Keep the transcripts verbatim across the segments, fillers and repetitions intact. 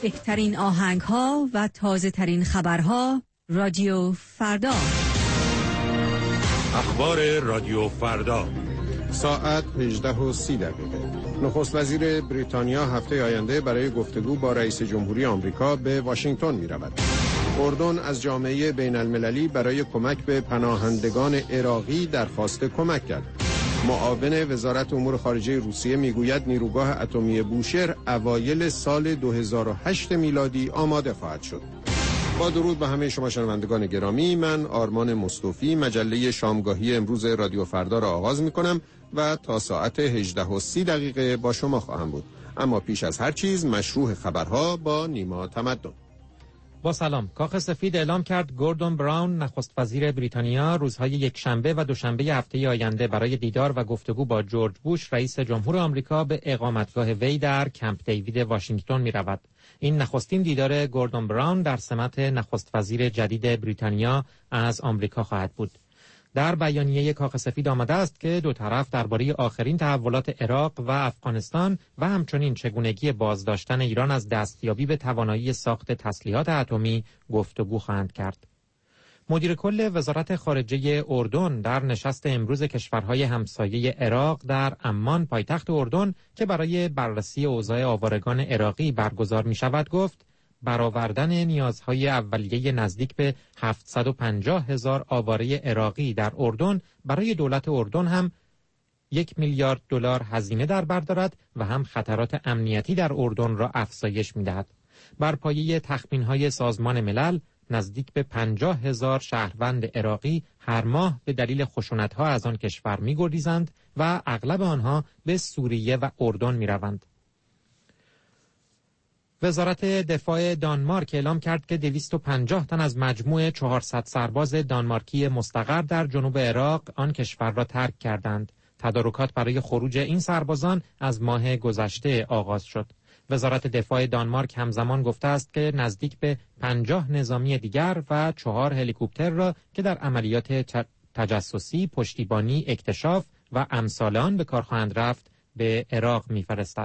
بهترین آهنگ ها و تازه ترین خبرها. رادیو فردا. اخبار رادیو فردا ساعت هجده و سی دقیقه. نخست وزیر بریتانیا هفته آینده برای گفتگو با رئیس جمهوری آمریکا به واشنگتن می رود. اردن از جامعه بین المللی برای کمک به پناهندگان عراقی درخواست کمک کرد. معاون وزارت امور خارجه روسیه میگوید نیروگاه اتمی بوشهر اوایل سال دو هزار و هشت میلادی آماده خواهد شد. با درود به همه شما شنوندگان گرامی، من آرمان مصطفی مجله شامگاهی امروز رادیو فردا را آغاز می کنم و تا ساعت هجده و سی دقیقه با شما خواهم بود. اما پیش از هر چیز مشروع خبرها با نیما تمدن. با سلام. کاخ سفید اعلام کرد گوردون براون نخست وزیر بریتانیا روزهای یکشنبه و دوشنبه هفته آینده برای دیدار و گفتگو با جورج بوش رئیس جمهور آمریکا به اقامتگاه وی در کمپ دیوید واشنگتن می رود. این نخستین دیدار گوردون براون در سمت نخست وزیر جدید بریتانیا از آمریکا خواهد بود. در بیانیه کاخ سفید آمده است که دو طرف درباره آخرین تحولات عراق و افغانستان و همچنین چگونگی بازداشتن ایران از دستیابی به توانایی ساخت تسلیحات اتمی گفتگو خواهند کرد. مدیر کل وزارت خارجه اردن در نشست امروز کشورهای همسایه عراق در عمان پایتخت اردن که برای بررسی اوضاع آوارگان عراقی برگزار می شود گفت برآوردن نیازهای اولیه نزدیک به هفتصد و پنجاه هزار آواره عراقی در اردن برای دولت اردن هم یک میلیارد دلار هزینه در بر دارد و هم خطرات امنیتی در اردن را افزایش می‌دهد. بر پایه تخمین‌های سازمان ملل نزدیک به پنجاه هزار شهروند عراقی هر ماه به دلیل خشونت‌ها از آن کشور می‌گریزند و اغلب آنها به سوریه و اردن می‌روند. وزارت دفاع دانمارک اعلام کرد که دویست و پنجاه تن از مجموع چهارصد سرباز دانمارکی مستقر در جنوب عراق آن کشور را ترک کردند. تدارکات برای خروج این سربازان از ماه گذشته آغاز شد. وزارت دفاع دانمارک همزمان گفته است که نزدیک به پنجاه نظامی دیگر و چهار هلیکوپتر را که در عملیات تجسسی، پشتیبانی، اکتشاف و امثال آن به کار خواهند رفت به عراق می‌فرستد.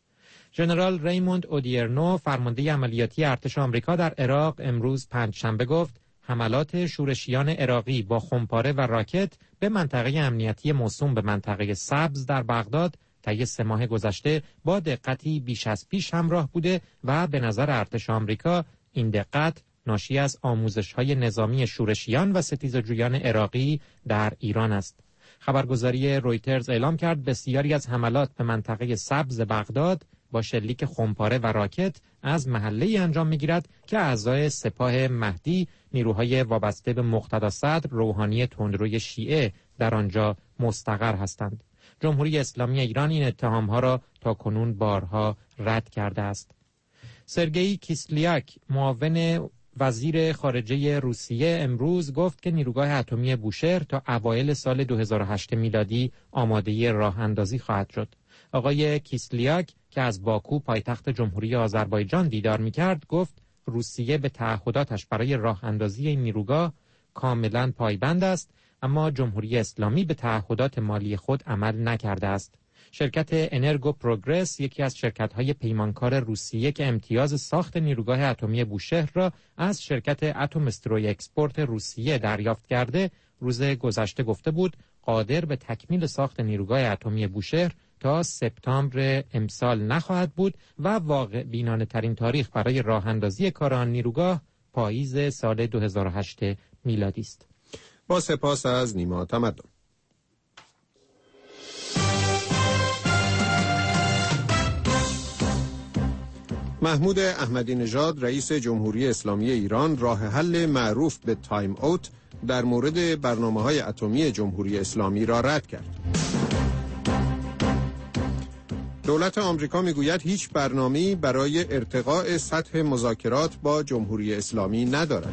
ژنرال ریموند اودیرنو فرمانده عملیاتی ارتش آمریکا در عراق امروز پنجشنبه گفت حملات شورشیان عراقی با خمپاره و راکت به منطقه امنیتی موسوم به منطقه سبز در بغداد طی سه ماه گذشته با دقتی بیش از پیش همراه بوده و به نظر ارتش آمریکا این دقت ناشی از آموزش‌های نظامی شورشیان و ستیزجویان عراقی در ایران است. خبرگزاری رویترز اعلام کرد بسیاری از حملات به منطقه سبز بغداد با شلیک خمپاره و راکت از محله‌ای انجام می‌گیرد که اعضای سپاه مهدی، نیروهای وابسته به مقتدا صدر روحانی تندروی شیعه در آنجا مستقر هستند. جمهوری اسلامی ایران این اتهام‌ها را تاکنون بارها رد کرده است. سرگئی کیسلیاک، معاون وزیر خارجه روسیه امروز گفت که نیروگاه اتمی بوشهر تا اوایل سال دو هزار و هشت میلادی آماده راه اندازی خواهد شد. آقای کیسلیاک که از باکو پایتخت جمهوری آذربایجان دیدار می‌کرد گفت روسیه به تعهداتش برای راه اندازی این نیروگاه کاملاً پایبند است، اما جمهوری اسلامی به تعهدات مالی خود عمل نکرده است. شرکت انرگو پروگرس، یکی از شرکت‌های پیمانکار روسیه که امتیاز ساخت نیروگاه اتمی بوشهر را از شرکت اتم استروی اکسپورت روسیه دریافت کرده، روز گذشته گفته بود قادر به تکمیل ساخت نیروگاه اتمی بوشهر تا سپتامبر امسال نخواهد بود و واقع بینانه ترین تاریخ برای راه اندازی کار آن نیروگاه پاییز سال دو هزار و هشت میلادی است. با سپاس از نیما تمدن. محمود احمدی نژاد رئیس جمهوری اسلامی ایران راه حل معروف به تایم اوت در مورد برنامه‌های اتمی جمهوری اسلامی را رد کرد. دولت آمریکا میگوید هیچ برنامه‌ای برای ارتقاء سطح مذاکرات با جمهوری اسلامی ندارد.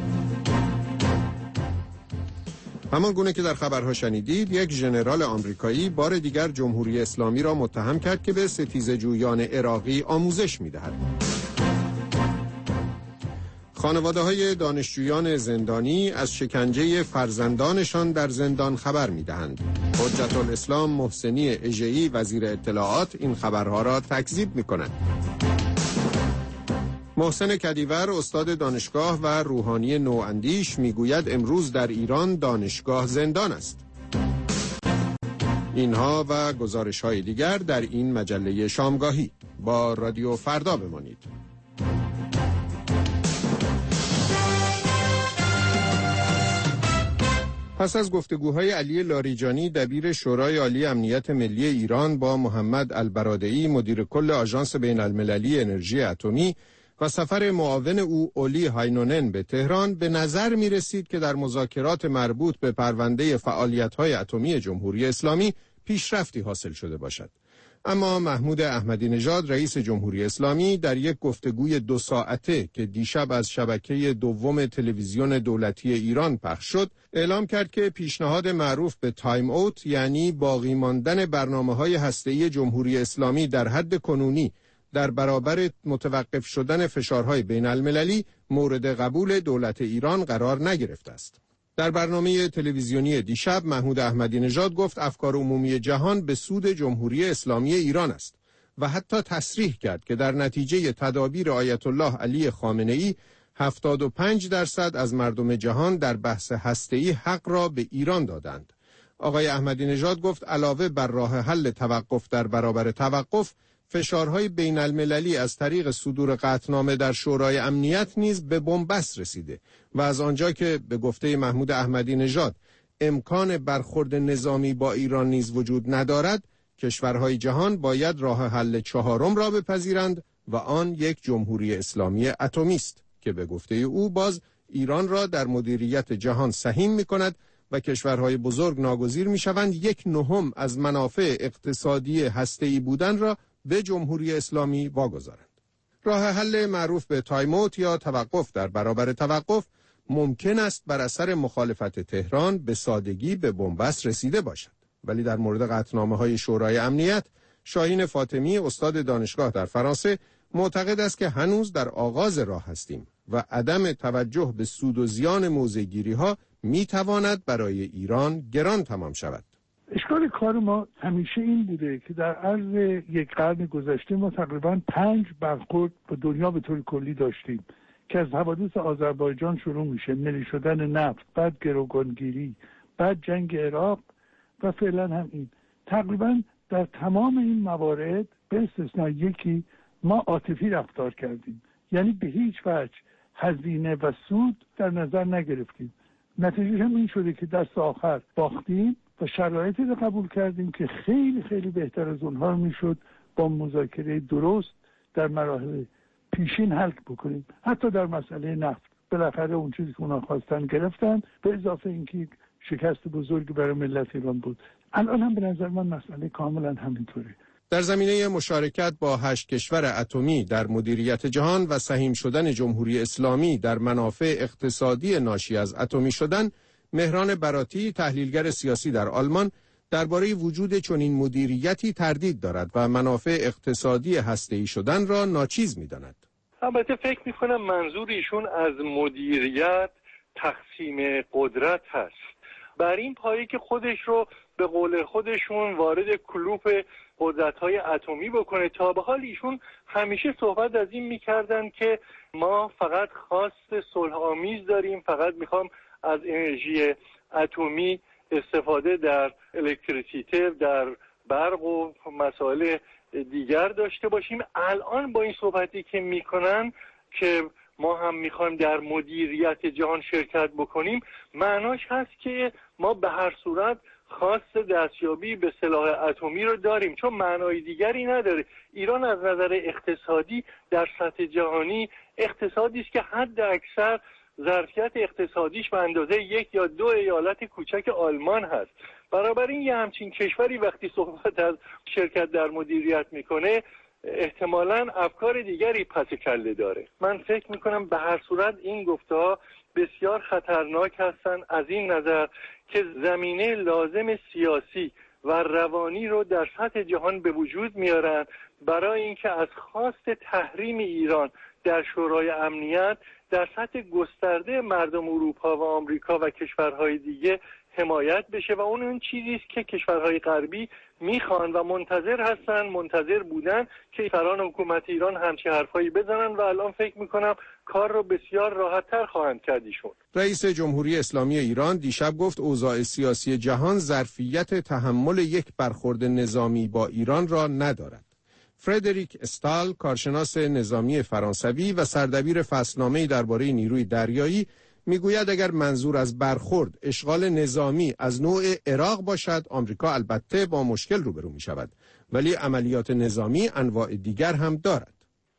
همان گونه که در خبرها شنیدید، یک ژنرال آمریکایی بار دیگر جمهوری اسلامی را متهم کرد که به ستیزجویان عراقی آموزش می‌دهد. خانواده‌های دانشجویان زندانی از شکنجه فرزندانشان در زندان خبر می‌دهند. حجت الاسلام محسنی اژه‌ای وزیر اطلاعات این خبرها را تکذیب می‌کند. محسن کدیور استاد دانشگاه و روحانی نواندیش میگوید امروز در ایران دانشگاه زندان است. اینها و گزارش‌های دیگر در این مجله شامگاهی. با رادیو فردا بمانید. پس از گفتگوهای علی لاریجانی دبیر شورای عالی امنیت ملی ایران با محمد البرادعی مدیر کل آژانس بین المللی انرژی اتمی و سفر معاون او اولی هاینونن به تهران، به نظر می رسید که در مذاکرات مربوط به پرونده فعالیت‌های اتمی جمهوری اسلامی پیشرفتی حاصل شده باشد. اما محمود احمدی نژاد رئیس جمهوری اسلامی در یک گفتگوی دو ساعته که دیشب از شبکه دوم تلویزیون دولتی ایران پخش شد، اعلام کرد که پیشنهاد معروف به تایم اوت، یعنی باقی ماندن برنامه‌های هسته‌ای جمهوری اسلامی در حد کنونی در برابر متوقف شدن فشارهای بین المللی، مورد قبول دولت ایران قرار نگرفته است. در برنامه تلویزیونی دیشب محمود احمدی نژاد گفت افکار عمومی جهان به سود جمهوری اسلامی ایران است و حتی تصریح کرد که در نتیجه تدابیر آیت الله علی خامنه‌ای هفتاد و پنج درصد از مردم جهان در بحث هسته‌ای حق را به ایران دادند. آقای احمدی نژاد گفت علاوه بر راه حل توقف در برابر توقف، فشارهای بین المللی از طریق صدور قطعنامه در شورای امنیت نیز به بنبست رسیده و از آنجا که به گفته محمود احمدی نژاد امکان برخورد نظامی با ایران نیز وجود ندارد، کشورهای جهان باید راه حل چهارم را بپذیرند و آن یک جمهوری اسلامی اتمی است که به گفته او باز ایران را در مدیریت جهان سهیم می‌کند و کشورهای بزرگ ناگزیر می‌شوند یک نهم از منافع اقتصادی هسته‌ای بودن را به جمهوری اسلامی واگذارند. راه حل معروف به تایم اوت یا توقف در برابر توقف ممکن است بر اثر مخالفت تهران به سادگی به بنبست رسیده باشد، ولی در مورد قطعنامه‌های شورای امنیت، شاهین فاطمی استاد دانشگاه در فرانسه معتقد است که هنوز در آغاز راه هستیم و عدم توجه به سود و زیان موضع‌گیری‌ها می‌تواند برای ایران گران تمام شود. اشکال کار ما همیشه این بوده که در عرض یک قرن گذشته ما تقریبا پنج برخورد با دنیا به طور کلی داشتیم که از حوادث آذربایجان شروع میشه، ملی شدن نفت، بعد گروگانگیری، بعد جنگ عراق و فعلا هم این. تقریبا در تمام این موارد به استثنای یکی ما عاطفی رفتار کردیم، یعنی به هیچ وجه هزینه و سود در نظر نگرفتیم. نتیجه هم این شده که دست آخر باختیم و شرایطی رو قبول کردیم که خیلی خیلی بهتر از اونها میشد با مذاکره درست در مراحل پیشین حل بکنیم. حتی در مسئله نفت بالاخره اون چیزی که اونا خواستن گرفتن، به اضافه اینکه شکست بزرگی برای ملت ایران بود. الان هم به نظر من مسئله کاملا همینطوره. در زمینه مشارکت با هشت کشور اتمی در مدیریت جهان و سهیم شدن جمهوری اسلامی در منافع اقتصادی ناشی از اتمی شدن، مهران براتی تحلیلگر سیاسی در آلمان درباره وجود چنین مدیریتی تردید دارد و منافع اقتصادی هسته‌ای شدن را ناچیز می‌داند. البته فکر می‌کنم منظور ایشون از مدیریت تقسیم قدرت هست. بر این پایه که خودش رو به قول خودشون وارد کلوپ قدرت‌های اتمی بکنه. تا به حال ایشون همیشه صحبت از این می‌کردن که ما فقط خواست صلح‌آمیز داریم، فقط می‌خوام از انرژی اتمی استفاده در الکتریسیته، در برق و مسائل دیگر داشته باشیم. الان با این صحبتی که میکنن که ما هم میخوایم در مدیریت جهان شرکت بکنیم، معناش هست که ما به هر صورت خواست دستیابی به سلاح اتمی رو داریم، چون معنای دیگری نداره. ایران از نظر اقتصادی در سطح جهانی اقتصادی است که حد اکثر ظرفیت اقتصادیش به اندازه یک یا دو ایالت کوچک آلمان هست. بنابراین یه همچین کشوری وقتی صحبت از شرکت در مدیریت میکنه، احتمالاً افکار دیگری پس کله داره. من فکر میکنم به هر صورت این گفته‌ها بسیار خطرناک هستن از این نظر که زمینه لازم سیاسی و روانی رو در سطح جهان به وجود میارن برای اینکه از خواست تحریم ایران در شورای امنیت در سطح گسترده مردم اروپا و آمریکا و کشورهای دیگه حمایت بشه و اون اون چیزی است که کشورهای غربی میخوان و منتظر هستن، منتظر بودن که کشوران حکومت ایران همچین حرفایی بزنن و الان فکر میکنم کار رو بسیار راحت‌تر خواهند کرد ایشون. رئیس جمهوری اسلامی ایران دیشب گفت اوضاع سیاسی جهان ظرفیت تحمل یک برخورد نظامی با ایران را ندارد. فردریک استال، کارشناس نظامی فرانسوی و سردبیر فصلنامه‌ای درباره نیروی دریایی، میگوید اگر منظور از برخورد اشغال نظامی از نوع عراق باشد، آمریکا البته با مشکل روبرو می شود، ولی عملیات نظامی انواع دیگر هم دارد.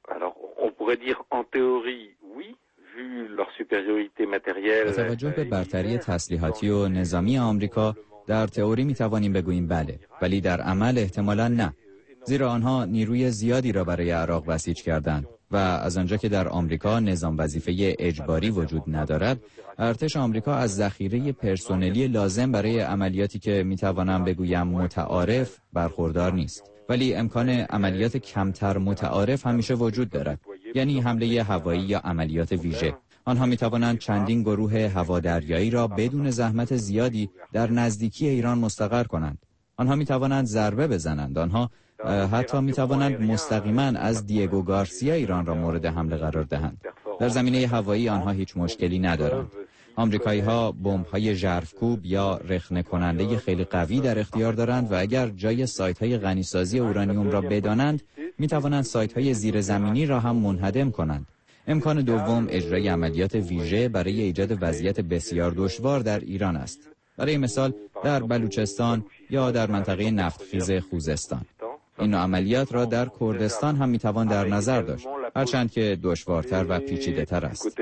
با توجه به برتری تسلیحاتی و نظامی آمریکا، در تئوری می توانیم بگوییم بله، ولی در عمل احتمالاً نه، زیرا آنها نیروی زیادی را برای عراق بسیج کردند و از آنجا که در آمریکا نظام وظیفه اجباری وجود ندارد، ارتش آمریکا از ذخیره پرسنلی لازم برای عملیاتی که میتوانم بگویم متعارف برخوردار نیست. ولی امکان عملیات کمتر متعارف همیشه وجود دارد، یعنی حمله هوایی یا عملیات ویژه. آنها میتوانند چندین گروه هوادریایی را بدون زحمت زیادی در نزدیکی ایران مستقر کنند. آنها میتوانند ضربه بزنند. آنها حتی می توانند مستقیما از دیگو گارسیا ایران را مورد حمله قرار دهند. در زمینه هوایی آنها هیچ مشکلی ندارند. آمریکایی ها بمب های ژرفکوب یا رخنه کننده خیلی قوی در اختیار دارند و اگر جای سایت های غنیسازی اورانیوم را بدانند، می توانند سایت های زیرزمینی را هم منهدم کنند. امکان دوم اجرای عملیات ویژه برای ایجاد وضعیت بسیار دشوار در ایران است. برای مثال در بلوچستان یا در منطقه نفتخیز خوزستان. این عملیات را در کردستان هم میتوان در نظر داشت، هرچند که دشوارتر و پیچیده‌تر است.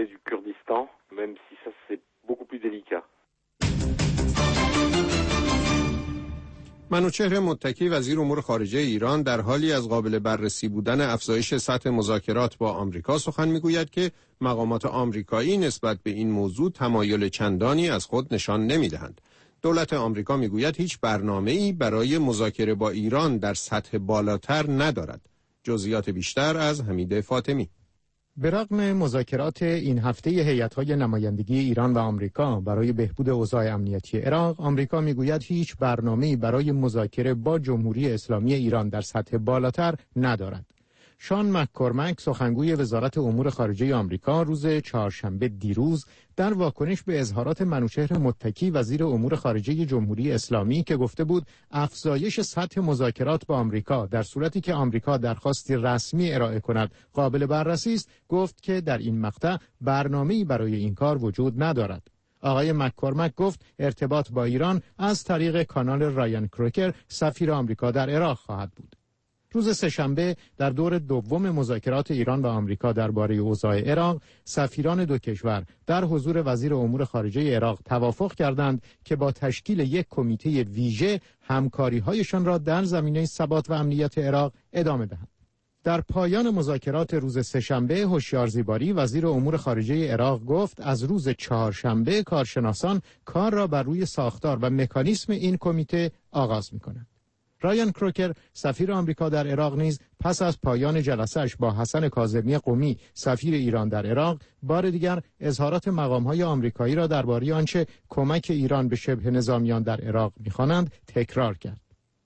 منوچهر متکی، وزیر امور خارجه ایران، در حالی از قابل بررسی بودن افزایش سطح مذاکرات با آمریکا سخن میگوید که مقامات آمریکایی نسبت به این موضوع تمایل چندانی از خود نشان نمیدهند. دولت آمریکا میگوید هیچ برنامه‌ای برای مذاکره با ایران در سطح بالاتر ندارد. جزئیات بیشتر از حمید فاطمی. به رغم مذاکرات این هفته هیئت‌های نمایندگی ایران و آمریکا برای بهبود اوضاع امنیتی عراق، آمریکا میگوید هیچ برنامه‌ای برای مذاکره با جمهوری اسلامی ایران در سطح بالاتر ندارد. شان مک‌کورمک، سخنگوی وزارت امور خارجه آمریکا، روز چهارشنبه دیروز در واکنش به اظهارات منوچهر متکی، وزیر امور خارجه جمهوری اسلامی، که گفته بود افزایش سطح مذاکرات با آمریکا در صورتی که آمریکا درخواستی رسمی ارائه کند قابل بررسی است، گفت که در این مقطع برنامه‌ای برای این کار وجود ندارد. آقای مک‌کورمک گفت ارتباط با ایران از طریق کانال رایان کروکر، سفیر آمریکا در عراق خواهد بود. روز سه‌شنبه در دور دوم مذاکرات ایران و آمریکا درباره اوضاع عراق، سفیران دو کشور در حضور وزیر امور خارجه عراق توافق کردند که با تشکیل یک کمیته ویژه همکاری‌هایشان را در زمینه ثبات و امنیت عراق ادامه دهند. در پایان مذاکرات روز سه‌شنبه، هوشیار زیباری، وزیر امور خارجه عراق، گفت از روز چهارشنبه کارشناسان کار را بر روی ساختار و مکانیسم این کمیته آغاز می‌کنند. رایان کروکر، سفیر آمریکا در عراق، نیز پس از پایان جلسه‌اش با حسن کاظمی قمی، سفیر ایران در عراق، بار دیگر اظهارات مقام‌های آمریکایی را درباره آنچه کمک ایران به شبه نظامیان در عراق می‌خوانند تکرار کرد.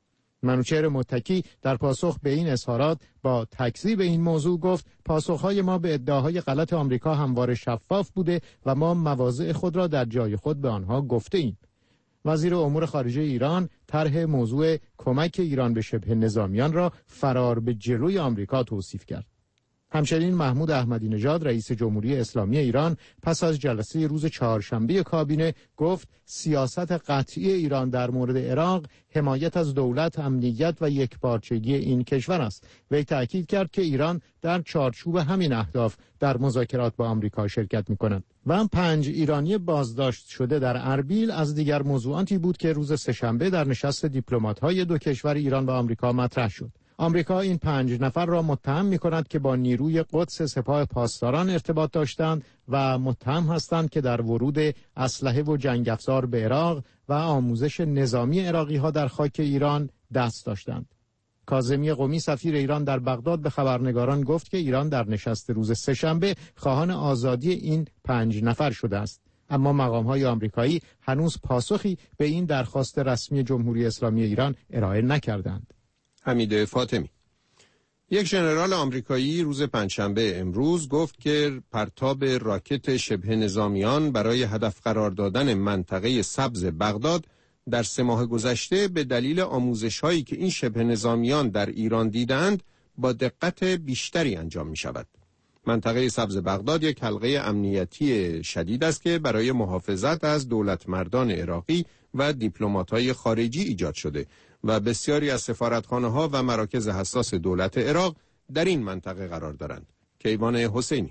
منوچهر متکی در پاسخ به این اظهارات با تکذیب این موضوع گفت پاسخ‌های ما به ادعاهای غلط آمریکا همواره شفاف بوده و ما مواضع خود را در جای خود به آنها گفته‌ایم. وزیر امور خارجه ایران طرح موضوع کمک ایران به شبه نظامیان را فرار به جلوی آمریکا توصیف کرد. همچنین محمود احمدی نژاد، رئیس جمهوری اسلامی ایران، پس از جلسه روز چهارشنبه کابینه گفت سیاست قطعی ایران در مورد عراق حمایت از دولت، امنیت و یکپارچگی این کشور است. وی تأکید کرد که ایران در چارچوب همین اهداف در مذاکرات با آمریکا شرکت می‌کند. و پنج ایرانی بازداشت شده در اربیل از دیگر موضوعاتی بود که روز سه‌شنبه در نشست دیپلمات‌های دو کشور ایران و آمریکا مطرح شد. آمریکا این پنج نفر را متهم می‌کند که با نیروی قدس سپاه پاسداران ارتباط داشتند و متهم هستند که در ورود اسلحه و جنگ افزار به عراق و آموزش نظامی عراقی‌ها در خاک ایران دست داشتند. کاظمی قمی، سفیر ایران در بغداد، به خبرنگاران گفت که ایران در نشست روز سه‌شنبه خواهان آزادی این پنج نفر شده است. اما مقام‌های آمریکایی هنوز پاسخی به این درخواست رسمی جمهوری اسلامی ایران ارائه نکردند. حمید فاطمی. یک ژنرال آمریکایی روز پنجشنبه امروز گفت که پرتاب راکت شبه نظامیان برای هدف قرار دادن منطقه سبز بغداد در سه ماه گذشته به دلیل آموزش‌هایی که این شبه نظامیان در ایران دیدند با دقت بیشتری انجام می شود. منطقه سبز بغداد یک حلقه امنیتی شدید است که برای محافظت از دولتمردان عراقی و دیپلمات‌های خارجی ایجاد شده و بسیاری از سفارتخانه‌ها و مراکز حساس دولت عراق در این منطقه قرار دارند. کیوان حسینی.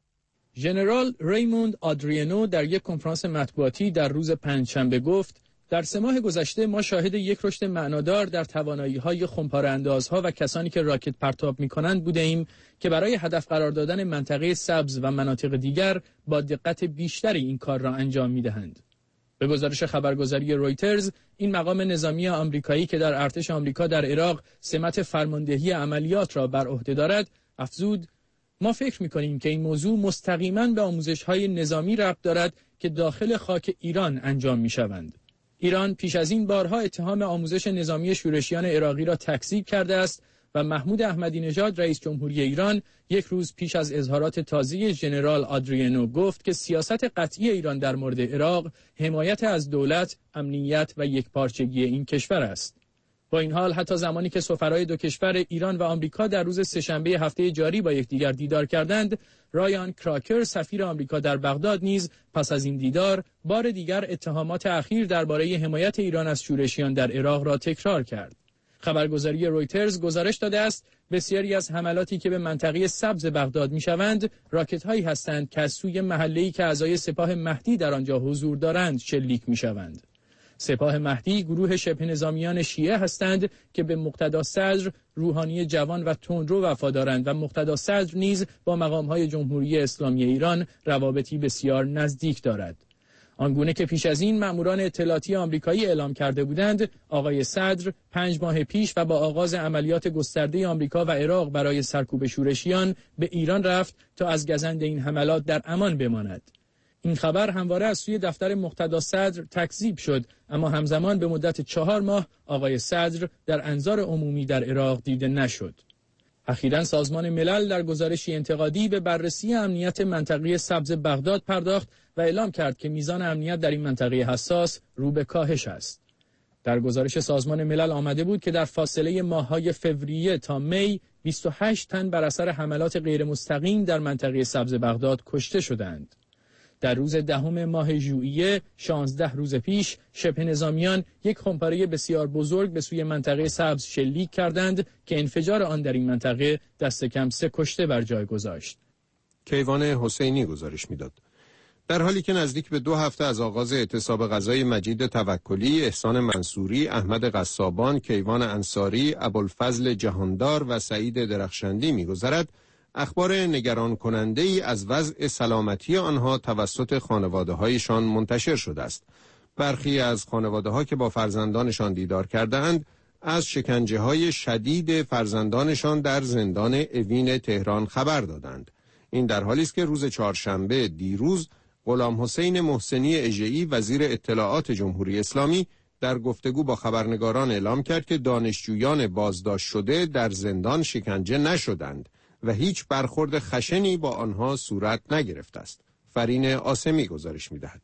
ژنرال ریموند آدریانو در یک کنفرانس مطبوعاتی در روز پنجشنبه گفت در سه ماه گذشته ما شاهد یک رشد معنادار در توانایی‌های خمپاره‌اندازها و کسانی که راکت پرتاب می‌کنند بوده‌ایم که برای هدف قرار دادن منطقه سبز و مناطق دیگر با دقت بیشتری این کار را انجام می‌دهند. به گزارش خبرگزاری رویترز، این مقام نظامی آمریکایی که در ارتش آمریکا در عراق سمت فرماندهی عملیات را بر عهده دارد، افزود: ما فکر می‌کنیم که این موضوع مستقیماً به آموزش‌های نظامی ربط دارد که داخل خاک ایران انجام می‌شوند. ایران پیش از این بارها اتهام آموزش نظامی شورشیان عراقی را تکذیب کرده است و محمود احمدی نژاد رئیس جمهوری ایران یک روز پیش از اظهارات تازه ژنرال آدریانو گفت که سیاست قطعی ایران در مورد عراق حمایت از دولت، امنیت و یکپارچگی این کشور است. با این حال حتی زمانی که سفرای دو کشور ایران و آمریکا در روز سه‌شنبه هفته جاری با یکدیگر دیدار کردند، رایان کراکر سفیر آمریکا در بغداد نیز پس از این دیدار بار دیگر اتهامات اخیر درباره حمایت ایران از شورشیان در عراق را تکرار کرد. خبرگزاری رویترز گزارش داده است بسیاری از حملاتی که به منطقه سبز بغداد می‌شوند راکت‌هایی هستند که از سوی محله‌ای که اعضای سپاه مهدی در آنجا حضور دارند شلیک می‌شوند. سپاه مهدی گروه شبه نظامیان شیعه هستند که به مقتدا صدر روحانی جوان و تندرو وفادارند و مقتدا صدر نیز با مقام‌های جمهوری اسلامی ایران روابطی بسیار نزدیک دارد. آنگونه که پیش از این ماموران اطلاعاتی آمریکایی اعلام کرده بودند، آقای صدر پنج ماه پیش و با آغاز عملیات گسترده آمریکا و عراق برای سرکوب شورشیان به ایران رفت تا از گزند این حملات در امان بماند. این خبر همواره از سوی دفتر مقتدا صدر تکذیب شد، اما همزمان به مدت چهار ماه آقای صدر در انظار عمومی در عراق دیده نشد. اخیراً سازمان ملل در گزارشی انتقادی به بررسی امنیت منطقه سبز بغداد پرداخت و اعلام کرد که میزان امنیت در این منطقه حساس رو به کاهش است. در گزارش سازمان ملل آمده بود که در فاصله ماه‌های فوریه تا می بیست و هشت تن بر اثر حملات غیر مستقیم در منطقه سبز بغداد کشته شدند. در روز دهم ماه ژوئیه، شانزده روز پیش، شبه نظامیان یک خمپاره بسیار بزرگ به سوی منطقه سبز شلیک کردند که انفجار آن در این منطقه دست کم سه کشته بر جای گذاشت. کیوان حسینی گزارش میداد. در حالی که نزدیک به دو هفته از آغاز اعتصاب غذای مجید توکلی، احسان منصوری، احمد قصابان، کیوان انصاری، ابوالفضل جهاندار و سعید درخشندی می‌گذرد، اخبار نگران کننده ای از وضع سلامتی آنها توسط خانواده‌هایشان منتشر شده است. برخی از خانواده‌ها که با فرزندانشان دیدار کردند، از شکنجه‌های شدید فرزندانشان در زندان اوین تهران خبر دادند. این در حالی است که روز چهارشنبه دیروز غلام حسین محسنی اژه‌ای وزیر اطلاعات جمهوری اسلامی در گفتگو با خبرنگاران اعلام کرد که دانشجویان بازداشت شده در زندان شکنجه نشدند و هیچ برخورد خشنی با آنها صورت نگرفته است. فرین آسمی گزارش می‌دهد.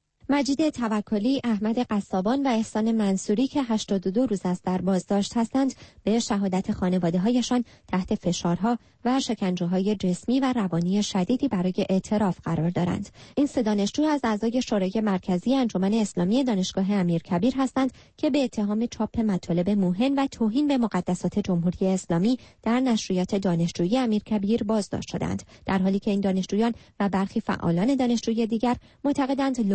مجید توکلی، احمد قصابان و احسان منصوری که هشتاد و دو روز از در بازداشت هستند، به شهادت خانواده‌هایشان تحت فشارها و شکنجه‌های جسمی و روانی شدیدی برای اعتراف قرار دارند. این سه دانشجو از اعضای شورای مرکزی انجمن اسلامی دانشگاه امیرکبیر هستند که به اتهام چاپ مطالب موهن و توهین به مقدسات جمهوری اسلامی در نشریات دانشجویی امیرکبیر بازداشت شدند، در حالی که این دانشجویان و برخی فعالان دانشجویی دیگر معتقدند لوگوی این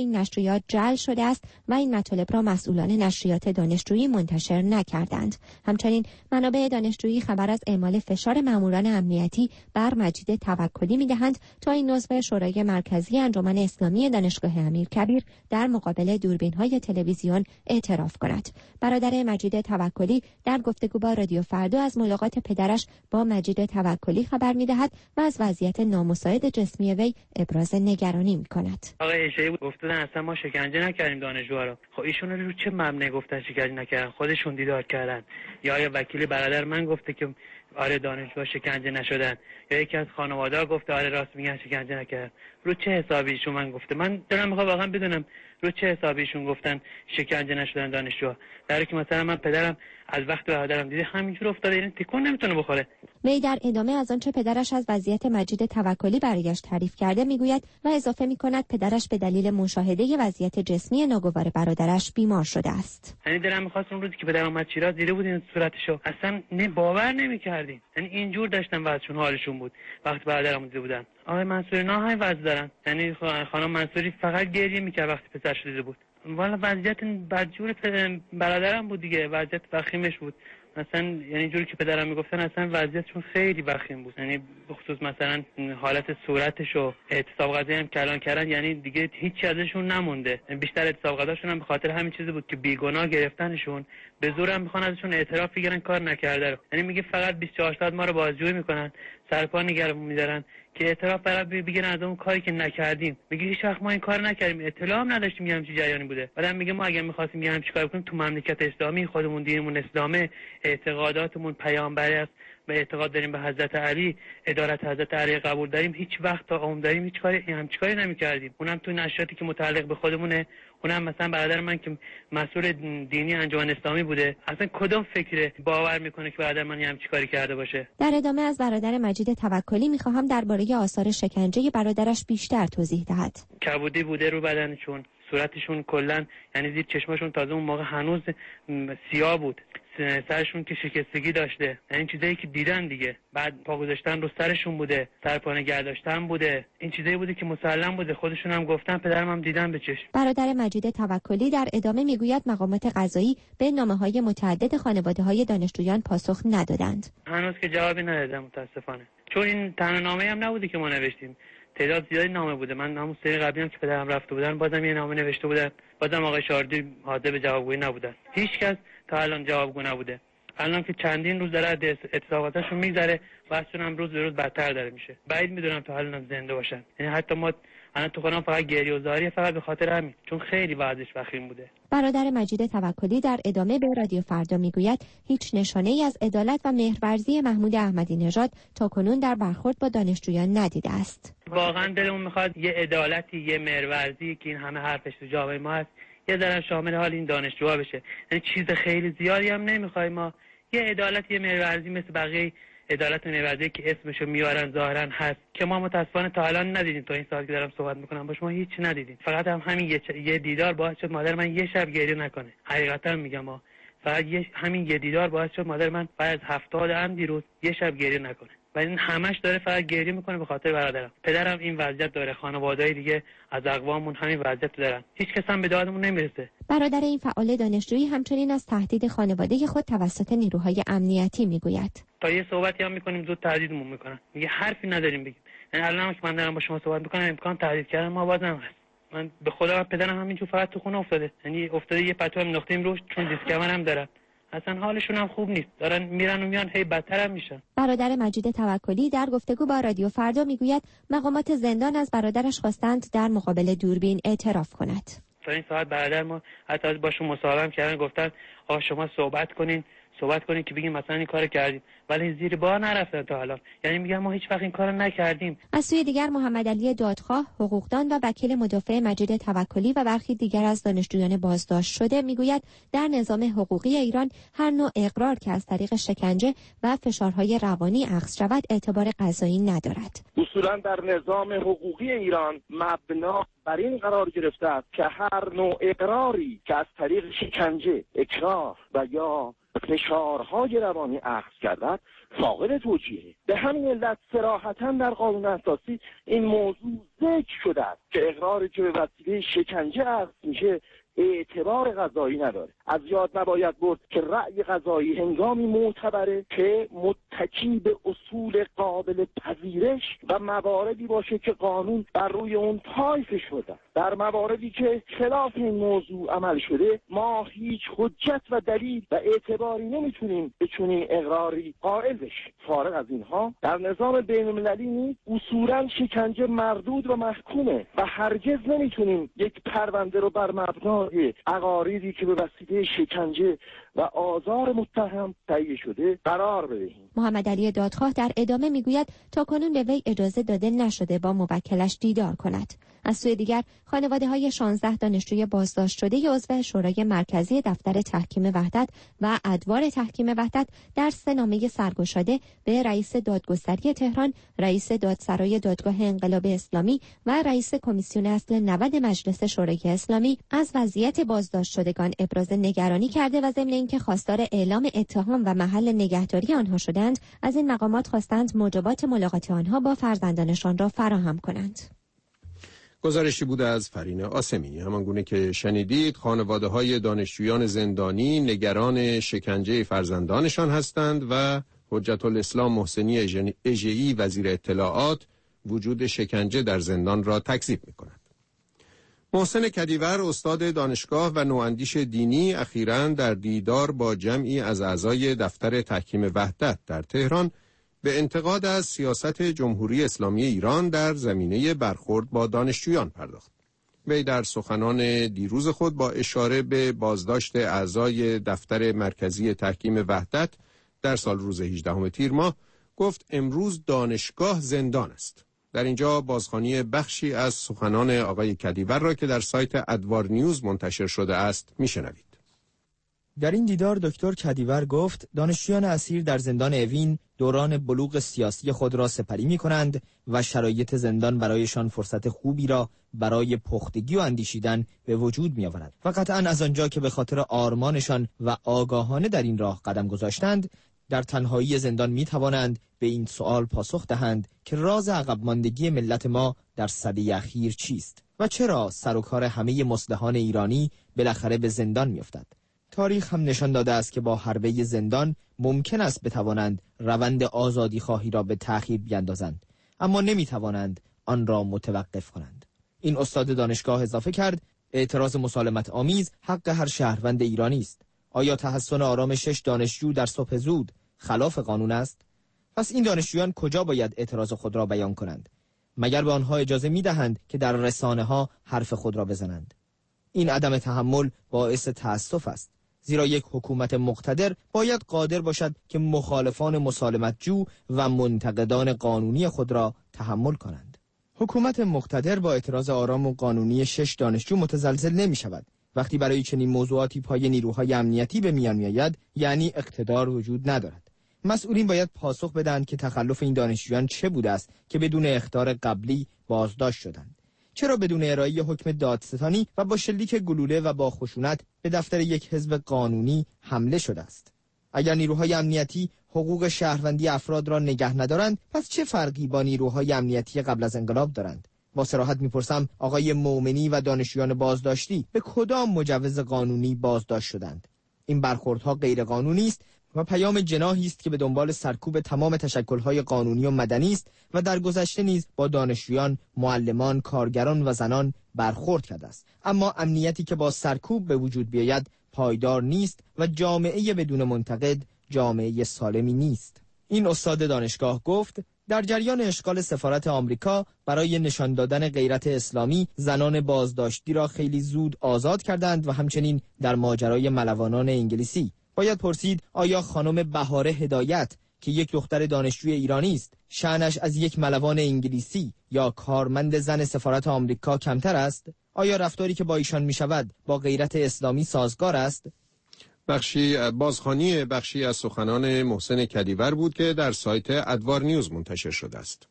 این نشریات جعل شده است و این مطالب را مسئولان نشریات دانشجویی منتشر نکردند. همچنین منابع دانشجویی خبر از اعمال فشار ماموران امنیتی بر مجید توکلی می‌دهند تا این عضو شورای مرکزی انجمن اسلامی دانشگاه امیرکبیر در مقابل دوربین‌های تلویزیون اعتراف کند. برادر مجید توکلی در گفتگو با رادیو فردا از ملاقات پدرش با مجید توکلی خبر می‌دهد و از وضعیت نامساعد جسمی وی ابراز نگرانی می‌کند. آقای ایشه‌ای گفتن اصلا ما شکنجه نکردیم دانشجوها رو. خب ایشون رو چه مبنی گفتن شکنجه نکردن؟ خودشون دیدار کردن. یا یا وکیل برادر من گفته که آره دانشجوها شکنجه نشدن، یا یکی از خانواده‌ها گفته آره راست میگن شکنجه نکردن. رو چه حسابی ایشون من گفته؟ من دلم می‌خواد واقعا بدونم رو چه حسابی ایشون گفتن شکنجه نشدن دانشجوها، در حالی که مثلا من پدرم از وقت برادرم دیده همینجور افتاده، این تکون نمیتونه بخوره. وی در ادامه از آنچه پدرش از وضعیت مجید توکلی برایش تعریف کرده میگوید و اضافه میکند پدرش به دلیل مشاهده وضعیت جسمی ناگوار برادرش بیمار شده است. یعنی دلم می‌خواست اون روزی که پدرم اومد شیراز دیده بودین صورتشو، اصلا نه باور نمی‌کردیم. یعنی اینجور داشتن وضعشون حالشون بود وقتی برادرم دیده بودن. آقای منصوری نه های وضع دارن، یعنی خانم منصوری فقط گریه می‌کرد وقتی پسرش دیده بود. والا وضعیت بدجور برادرم بود دیگه، وضعیت وخیمش بود. مثلا یعنی جوری که پدرم میگفتن اصلا وضعیتشون خیلی وخیم بود، یعنی بخصوص مثلا حالت صورتش و اعتصاب غذایی هم کلان کردن، یعنی دیگه هیچی ازشون نمونده. بیشتر اعتصاب غذاشون هم به خاطر همین چیزی بود که بیگناه گرفتنشون، به زور هم میخوان ازشون اعتراف بگیرن کار نکرده رو. یعنی میگه فقط بیست و چهار ساعت ما رو بازجویی میکنن، سرپا نگرمون میدارن که اعتراف برات بگیرن از اون کاری که نکردیم. میگه هیچ وقت ما این کار نکردیم، اطلاع هم نداشتیم یه همچین جریانی بوده. بعدم میگه ما اگه می‌خواستیم یه همچین کار کنیم تو مملکت اسلامی خودمون دینمون اسلامه، اعتقاداتمون پیامبری است و اعتقاد داریم به حضرت علی، ادارت حضرت علی قبول داریم، هیچ وقت تا عمر داریم هیچ کاری همچین کاری نمی‌کردیم. اونم تو نشاطی که متعلق به خودمونه، اونم مثلا برادر من که مسئول دینی انجمن اسلامی بوده، اصلا کدوم فکر باور میکنه که برادر من همچین کاری کرده باشه؟ در ادامه از برادر مجید توکلی میخواهم درباره آثار شکنجه برادرش بیشتر توضیح دهد. کبودی بوده رو بدنشون، صورتشون کلا یعنی زیر چشماشون تازه اون موقع هنوز سیاه بود، سرشون که شکستگی داشته، یعنی چیزایی که دیدن دیگه. بعد پا گذاشتن رو سرشون بوده، سرپا نگه داشتن بوده، این چیزایی بوده که مسلم بوده، خودشون هم گفتن، پدرم هم دیدن به چشم. برادر مجید توکلی در ادامه میگوید مقامات قضایی به نامه‌های متعدد خانواده‌های دانشجویان پاسخ ندادند. هنوز که جوابی ندادن متاسفانه، چون این تنها نامه هم نبوده که ما نوشتیم، تعداد زیادی نامه بوده. من همون سری قبلی هم که پدرم رفته بودن بازم یه نامه نوشته بودن، بازم آقای شاردی حاضر به جوابگویی نبودن، هیچ کس تا الان جوابگو نبوده. الان که چندین روز داره اعتصاباتشون میگذره و اصلا هم روز به روز بدتر داره میشه. بعید میدونم تا الان زنده باشن. یعنی حتی ما الان تو خونم فقط گریه و زاری فقط به خاطر همین، چون خیلی وضعش وخیم بوده. برادر مجید توکلی در ادامه به رادیو فردا میگوید هیچ نشانه ای از عدالت و مهرورزی محمود احمدی نژاد تاکنون در برخورد با دانشجویان ندیده است. واقعا دلمون میخواد یه عدالتی، یه مهرورزی که این همه حرفش تو جامعه ما هست یه ذره شامل حال این دانشجوها بشه. یعنی چیز خیلی زیادی هم نمیخوایم ما، یه عدالت، یه مهرورزی مثل بقیه عدالت و مهرورزی که اسمشو میارن ظاهرا هست که ما متاسفانه تا الان ندیدیم. تا این ساعت که دارم صحبت میکنم با شما هیچ ندیدیم. فقط هم همین یه, چ... یه دیدار باعث شد مادر من یه شب گریه نکنه. حقیقتا میگم ما فقط یه... همین یه دیدار باعث شد مادر من بعد از هفتاد اندی روز یه شب گریه نکنه. و این همش داره فقط گریه میکنه به خاطر برادرم. پدرم این وضعیت داره، خانواده‌ای دیگه از اقواممون همین وضعیت دارن، هیچ کس هم به دادمون نمیرسه. برادر این فعال دانشجویی همچنین از تهدید خانواده خود توسط نیروهای امنیتی میگوید. تا یه صحبتی هم میکنیم زود تهدیدمون میکنن، میگه حرفی نداریم بگیم. یعنی الان که من دارم با شما صحبت میکنم امکان تهدید کردن ما بازم هست. من به خدا پدرم همینجور فقط تو خونه افتاده، یعنی افتاده یه پتو هم نقطه‌ایم روش، چون دیسکمن هم داره، اصلا حالشون هم خوب نیست، دارن میرن و میان، هی بدتر هم میشن. برادر مجید توکلی در گفتگو با رادیو فردا میگوید مقامات زندان از برادرش خواستند در مقابل دوربین اعتراف کند. تا این ساعت برادر ما حتی باشون مصاحبه کردن، گفتن آ شما صحبت کنین صحبت کنین که بگیم مثلا این کارو کردیم، ولی زیر بار نرفتن تا الان. یعنی میگن ما هیچ وقت این کارو نکردیم. از سوی دیگر محمد علی دادخواه، حقوقدان و وکیل مدافع مجید توکلی و برخی دیگر از دانشجویان بازداشت شده میگوید در نظام حقوقی ایران هر نوع اقرار که از طریق شکنجه و فشارهای روانی اخذ شود اعتبار قضایی ندارد. اصولا در نظام حقوقی ایران مبنا بر این قرار گرفته است که هر نوع اقراری که از طریق شکنجه، اکراه و یا فشارهای روانی اخذ کردن فاقد توجیهه. به همین علت صراحتاً در قانون اساسی این موضوع ذکر شده است که اقراری که به وسیله شکنجه عقد میشه اعتبار قضایی نداره. از یاد نباید برد که رأی قضایی هنگامی معتبره که متکی به اصول قابل پذیرش و مواردی باشه که قانون بر روی اون طایفه شده. در مواردی که خلاف این موضوع عمل شده ما هیچ حجت و دلیل و اعتباری نمیتونیم به چنین اقراری قائل بشیم. فارغ از اینها در نظام بین‌المللی نیز اصولاً شکنجه مردود و محکومه و هرگز نمیتونیم یک پرونده رو بر مبنای عقاریدی که به وسیله شکنجه و آزار متهم تهیه شده قرار بدهیم. محمد علی دادخواه در ادامه میگوید تاکنون به وی اجازه داده نشده با موکلش دیدار کند. از سوی دیگر خانواده‌های شانزده دانشجوی بازداشت شده عضو شورای مرکزی دفتر تحکیم وحدت و ادوار تحکیم وحدت در سه نامه سرگشاده به رئیس دادگستری تهران، رئیس دادسرای دادگاه انقلاب اسلامی و رئیس کمیسیون اصل نود مجلس شورای اسلامی از وضعیت بازداشت شدگان ابراز نگرانی کرده و ضمن اینکه خواستار اعلام اتهام و محل نگهداری آنها شدند، از این مقامات خواستند موجبات ملاقات آنها با فرزندانشان را فراهم کنند. گزارشی بوده از فرین آسمی. همانگونه که شنیدید خانواده‌های دانشجویان زندانی نگران شکنجه فرزندانشان هستند و حجت الاسلام محسنی اژه‌ای وزیر اطلاعات وجود شکنجه در زندان را تکذیب می‌کند. محسن کدیور استاد دانشگاه و نواندیش دینی اخیراً در دیدار با جمعی از اعضای دفتر تحکیم وحدت در تهران به انتقاد از سیاست جمهوری اسلامی ایران در زمینه برخورد با دانشجویان پرداخت. وی در سخنان دیروز خود با اشاره به بازداشت اعضای دفتر مرکزی تحکیم وحدت در سال روز هجدهم تیر ماه گفت امروز دانشگاه زندان است. در اینجا بازخوانی بخشی از سخنان آقای کدیور را که در سایت ادوار نیوز منتشر شده است میشنوید. در این دیدار دکتر کدیور گفت دانشجویان اسیر در زندان اوین دوران بلوغ سیاسی خود را سپری می کنند و شرایط زندان برایشان فرصت خوبی را برای پختگی و اندیشیدن به وجود می آورد و قطعاً از آنجا که به خاطر آرمانشان و آگاهانه در این راه قدم گذاشتند در تنهایی زندان می توانند به این سوال پاسخ دهند که راز عقب ماندگی ملت ما در سده اخیر چیست و چرا سر و کار همه مصلحان ایرانی بالاخره به زندان می افتد. تاریخ هم نشان داده است که با حربه زندان ممکن است بتوانند روند آزادی خواهی را به تأخیر بیندازند، اما نمی توانند آن را متوقف کنند. این استاد دانشگاه اضافه کرد اعتراض مسالمت آمیز حق هر شهروند ایرانی است. آیا تحسن آرام شش دانشجو در صبح زود خلاف قانون است؟ پس این دانشجویان کجا باید اعتراض خود را بیان کنند؟ مگر به آنها اجازه می دهند که در رسانه ها حرف خود را بزنند؟ این عدم تحمل باعث تأسف است، زیرا یک حکومت مقتدر باید قادر باشد که مخالفان مسالمت جو و منتقدان قانونی خود را تحمل کنند. حکومت مقتدر با اعتراض آرام و قانونی شش دانشجو متزلزل نمی شود. وقتی برای چنین موضوعاتی پای نیروهای امنیتی به میان میآید، یعنی اقتدار وجود ندارد. مسئولین باید پاسخ بدهند که تخلف این دانشجویان چه بوده است که بدون اخطار قبلی بازداشت شدند. چرا بدون ارائه حکم دادستانی و با شلیک گلوله و با خشونت به دفتر یک حزب قانونی حمله شده است؟ اگر نیروهای امنیتی حقوق شهروندی افراد را نگه ندارند، پس چه فرقی با نیروهای امنیتی قبل از انقلاب دارند؟ با صراحت میپرسم آقای مومنی و دانشجویان بازداشتی به کدام مجوز قانونی بازداشت شدند؟ این برخوردها غیر قانونی است و پیام جناحی است که به دنبال سرکوب تمام تشکل‌های قانونی و مدنی است و در گذشته نیز با دانشجویان، معلمان، کارگران و زنان برخورد کرده است. اما امنیتی که با سرکوب به وجود بیاید پایدار نیست و جامعه بدون منتقد جامعه سالمی نیست. این استاد دانشگاه گفت در جریان اشغال سفارت آمریکا برای نشان دادن غیرت اسلامی زنان بازداشتی را خیلی زود آزاد کردند و همچنین در ماجرای ملوانان انگلیسی. باید پرسید آیا خانم بهاره هدایت که یک دختر دانشجوی ایرانی است شأنش از یک ملوان انگلیسی یا کارمند زن سفارت آمریکا کمتر است؟ آیا رفتاری که با ایشان می شود با غیرت اسلامی سازگار است؟ بخشی بازخوانی بخشی از سخنان محسن کدیور بود که در سایت ادوار نیوز منتشر شده است.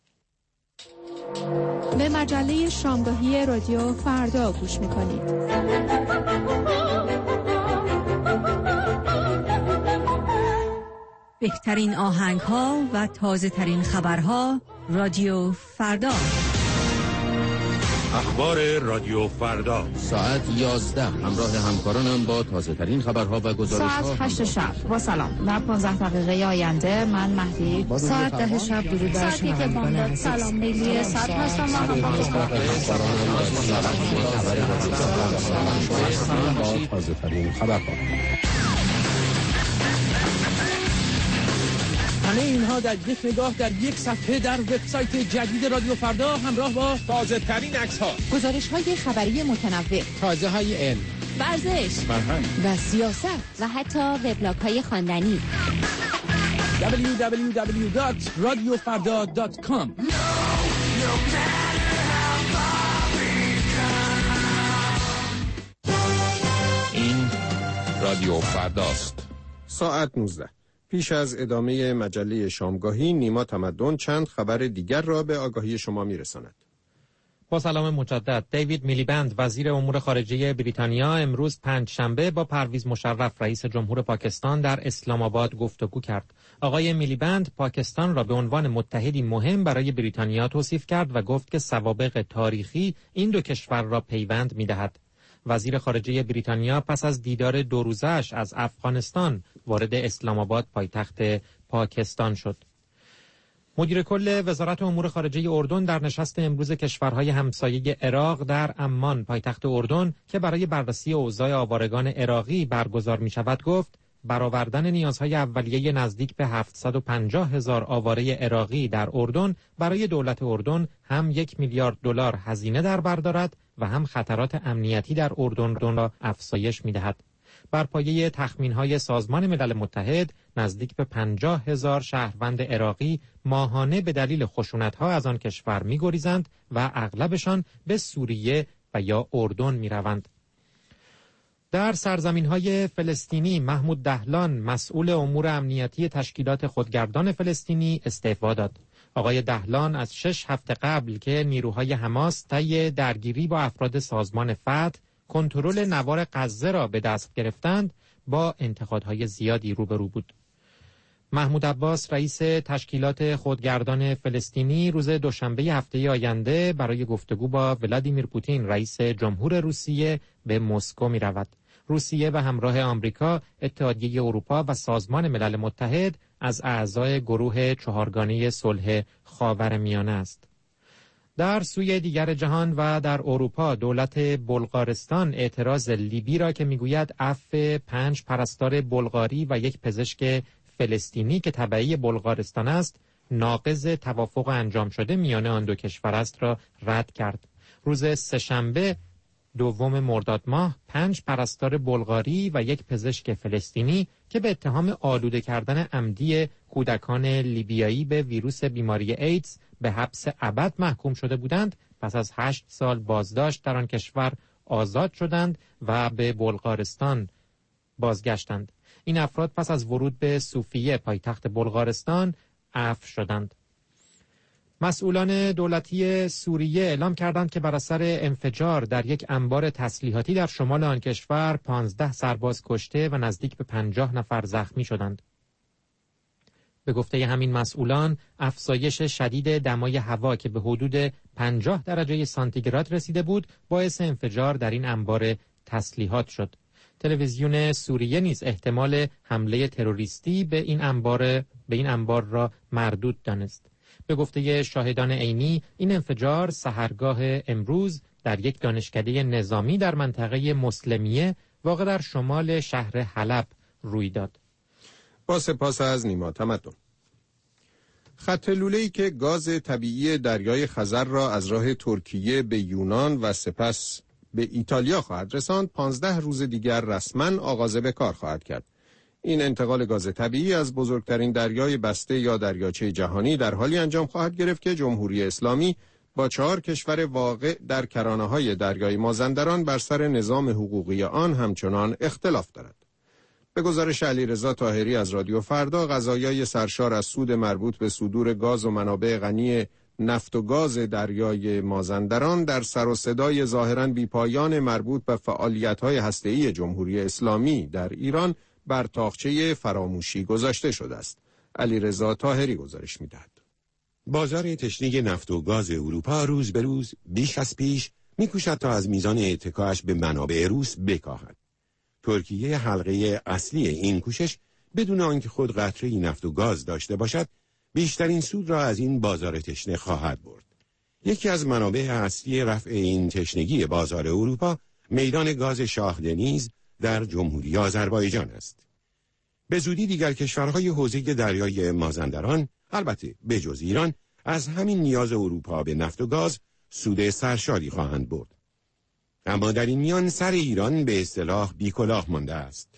به مجله شامگاهی رادیو فردا گوش می‌کنید. بهترین آهنگ ها و تازه ترین خبرها رادیو فردا. اخبار رادیو فردا ساعت یازده همراه همکارانم با تازه ترین خبرها و گزارش ها. ساعت هشت شب با سلام. در پانزده دقیقه آینده من مهدی. ساعت ده شب درود بر شنوندگان سلام لیلی ساعت هستم با تازه ترین خبرها. همه اینها در یک نگاه در یک صفحه در وبسایت جدید رادیو فردا همراه با تازه ترین عکس ها، گزارش های خبری متنوع، تازه های علم، ورزش، فرهنگ و سیاست و حتی وبلاگ های خواندنی. دبلیو دبلیو دبلیو دات رادیو فردا دات کام. این رادیو فرداست. ساعت نوزده. پیش از ادامه مجله شامگاهی، نیما تمدن چند خبر دیگر را به آگاهی شما میرساند. با سلام مجدد. دیوید میلیبند وزیر امور خارجه بریتانیا امروز پنج شنبه با پرویز مشرف رئیس جمهور پاکستان در اسلام آباد گفتگو کرد. آقای میلیبند پاکستان را به عنوان متحدی مهم برای بریتانیا توصیف کرد و گفت که سوابق تاریخی این دو کشور را پیوند می‌دهد. وزیر خارجه بریتانیا پس از دیدار دو روزه‌اش از افغانستان وارد اسلام آباد پایتخت پاکستان شد. مدیر کل وزارت امور خارجه اردن در نشست امروز کشورهای همسایه عراق در عمان پایتخت اردن که برای بررسی اوضاع آوارگان عراقی برگزار می شود گفت برآوردن نیازهای اولیه نزدیک به هفتصد و پنجاه هزار آواره عراقی در اردن برای دولت اردن هم یک میلیارد دلار هزینه در بر دارد و هم خطرات امنیتی در اردن را افزایش می دهد. بر پایه تخمین‌های سازمان ملل متحد نزدیک به پنجاه هزار شهروند عراقی ماهانه به دلیل خشونت‌ها از آن کشور می‌گریزند و اغلبشان به سوریه و یا اردن می‌روند. در سرزمین‌های فلسطینی محمود دهلان مسئول امور امنیتی تشکیلات خودگردان فلسطینی استعفا داد. آقای دهلان از شش هفته قبل که نیروهای حماس طی درگیری با افراد سازمان فتح کنترل نوار غزه را به دست گرفتند با انتقادهای زیادی روبرو بود. محمود عباس رئیس تشکیلات خودگردان فلسطینی روز دوشنبه هفته آینده برای گفتگو با ولادیمیر پوتین رئیس جمهور روسیه به مسکو می رود. روسیه و همراه آمریکا، اتحادیه اروپا و سازمان ملل متحد از اعضای گروه چهارگانه صلح خاورمیانه است. در سوی دیگر جهان و در اروپا دولت بلغارستان اعتراض لیبی را که میگوید عفو پنج پرستار بلغاری و یک پزشک فلسطینی که تبعی بلغارستان است ناقض توافق انجام شده میان آن دو کشور است را رد کرد. روز سه‌شنبه دوم مرداد ماه پنج پرستار بلغاری و یک پزشک فلسطینی که به اتهام آلوده کردن عمدی کودکان لیبیایی به ویروس بیماری ایدز به حبس ابد محکوم شده بودند پس از هشت سال بازداشت در آن کشور آزاد شدند و به بلغارستان بازگشتند. این افراد پس از ورود به صوفیه پایتخت بلغارستان عفو شدند. مسئولان دولتی سوریه اعلام کردند که بر اثر انفجار در یک انبار تسلیحاتی در شمال آن کشور پانزده سرباز کشته و نزدیک به پنجاه نفر زخمی شدند. به گفته همین مسئولان افزایش شدید دمای هوا که به حدود پنجاه درجه سانتیگراد رسیده بود باعث انفجار در این انبار تسلیحات شد. تلویزیون سوریه نیز احتمال حمله تروریستی به این انبار به این انبار را مردود دانست. به گفته شاهدان عینی این انفجار سحرگاه امروز در یک دانشکده نظامی در منطقه مسلمیه واقع در شمال شهر حلب روی داد. با سپاس از نیما تمدن. خط لوله‌ای که گاز طبیعی دریای خزر را از راه ترکیه به یونان و سپس به ایتالیا خواهد رساند، پانزده روز دیگر رسما آغاز به کار خواهد کرد. این انتقال گاز طبیعی از بزرگترین دریای بسته یا دریاچه جهانی در حالی انجام خواهد گرفت که جمهوری اسلامی با چهار کشور واقع در کرانه‌های دریای مازندران بر سر نظام حقوقی آن همچنان اختلاف دارد. به گزارش علیرضا طاهری از رادیو فردا، قضایای سرشار از سود مربوط به صدور گاز و منابع غنی نفت و گاز دریای مازندران در سر و صدای ظاهراً بی‌پایان مربوط به فعالیت‌های هسته‌ای جمهوری اسلامی در ایران بر تاقچه فراموشی گذاشته شده است. علیرضا طاهری گزارش می‌دهد. بازار تشنه نفت و گاز اروپا روز به روز بیش از پیش می‌کوشد تا از میزان اتکاش به منابع روس بکاهد. ترکیه حلقه اصلی این کوشش بدون آنکه خود قطره‌ای نفت و گاز داشته باشد، بیشترین سود را از این بازار تشنه خواهد برد. یکی از منابع اصلی رفع این تشنگی بازار اروپا میدان گاز شاه دنیز در جمهوری آذربایجان است. به زودی دیگر کشورهای حوزه دریای مازندران، البته به جز ایران، از همین نیاز اروپا به نفت و گاز سود سرشاری خواهند برد. اما در این میان سر ایران به اصطلاح بیکلاه مانده است.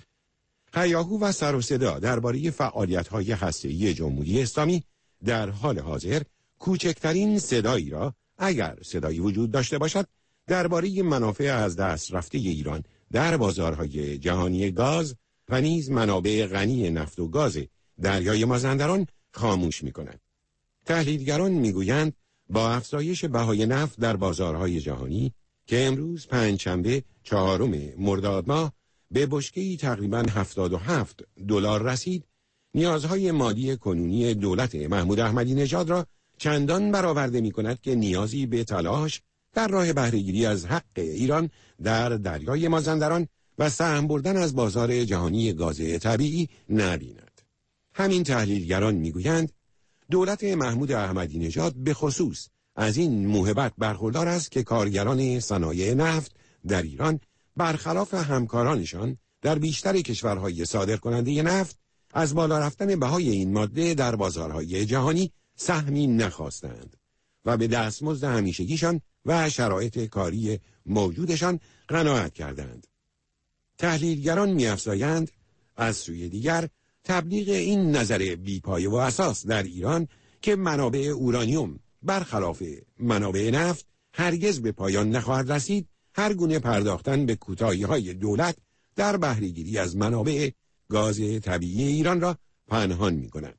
هیاهو و سر و صدا درباره فعالیت‌های هسته‌ای جمهوری اسلامی در حال حاضر کوچکترین صدایی را، اگر صدایی وجود داشته باشد، درباره منافع از دست رفته ایران در بازارهای جهانی گاز و نیز منابع غنی نفت و گاز دریای مازندران خاموش می‌کند. تحلیلگران می‌گویند با افزایش بهای نفت در بازارهای جهانی که امروز پنجشنبه چهارم مرداد ماه به بشکه‌ای تقریباً هفتاد و هفت دلار رسید، نیازهای مالی کنونی دولت محمود احمدی نژاد را چندان برآورده می‌کند که نیازی به تلاش در راه بهره‌گیری از حق ایران در دریای مازندران و سهم بردن از بازار جهانی گاز طبیعی نبیند. همین تحلیلگران می‌گویند دولت محمود احمدی نژاد به خصوص از این موهبت برخوردار است که کارگران صنایع نفت در ایران برخلاف همکارانشان در بیشتر کشورهای صادرکننده نفت از بالا رفتن بهای این ماده در بازارهای جهانی سهمی نخواستند و به دستمزد همیشگیشان و شرایط کاری موجودشان قناعت کردند. تحلیلگران می‌افزایند از سوی دیگر تبلیغ این نظر بی‌پایه و اساس در ایران که منابع اورانیوم برخلاف منابع نفت هرگز به پایان نخواهد رسید، هر گونه پرداختن به کوتاهی‌های دولت در بهره‌گیری از منابع گاز طبیعی ایران را پنهان می‌کند.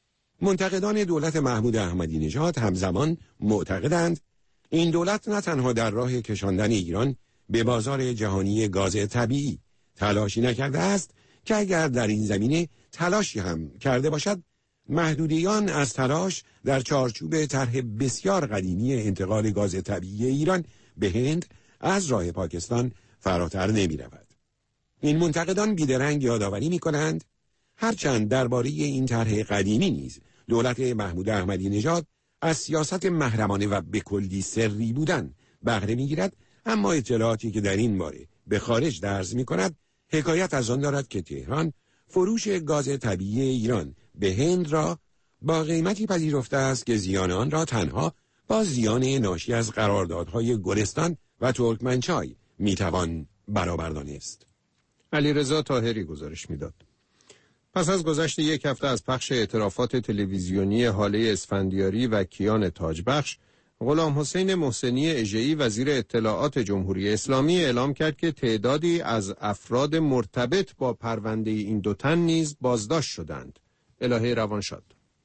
منتقدان دولت محمود احمدی نژاد همزمان معتقدند این دولت نه تنها در راه کشاندن ایران به بازار جهانی گاز طبیعی تلاشی نکرده است که اگر در این زمینه تلاشی هم کرده باشد، محدودیان از تلاش در چارچوب طرح بسیار قدیمی انتقال گاز طبیعی ایران به هند از راه پاکستان فراتر نمی رود. این منتقدان بیدرنگ یادآوری می کنند هرچند درباره این طرح قدیمی نیز دولت محمود احمدی نژاد از سیاست محرمانه و به کلی سری بودن بهره می گیرد، اما اطلاعاتی که در این باره به خارج درز می کند حکایت از آن دارد که تهران فروش گاز طبیعی ایران به هند را با قیمتی پذیرفته است که زیان آن را تنها با زیان ناشی از قراردادهای گلستان و ترکمنچای میتوان برابر دانست. علیرضا طاهری گزارش میداد. پس از گذشت یک هفته از پخش اعترافات تلویزیونی هاله اسفندیاری و کیان تاجبخش، غلام حسین محسنی اژه‌ای وزیر اطلاعات جمهوری اسلامی اعلام کرد که تعدادی از افراد مرتبط با پرونده این دو تن نیز بازداشت شدند. الهه روانشاد.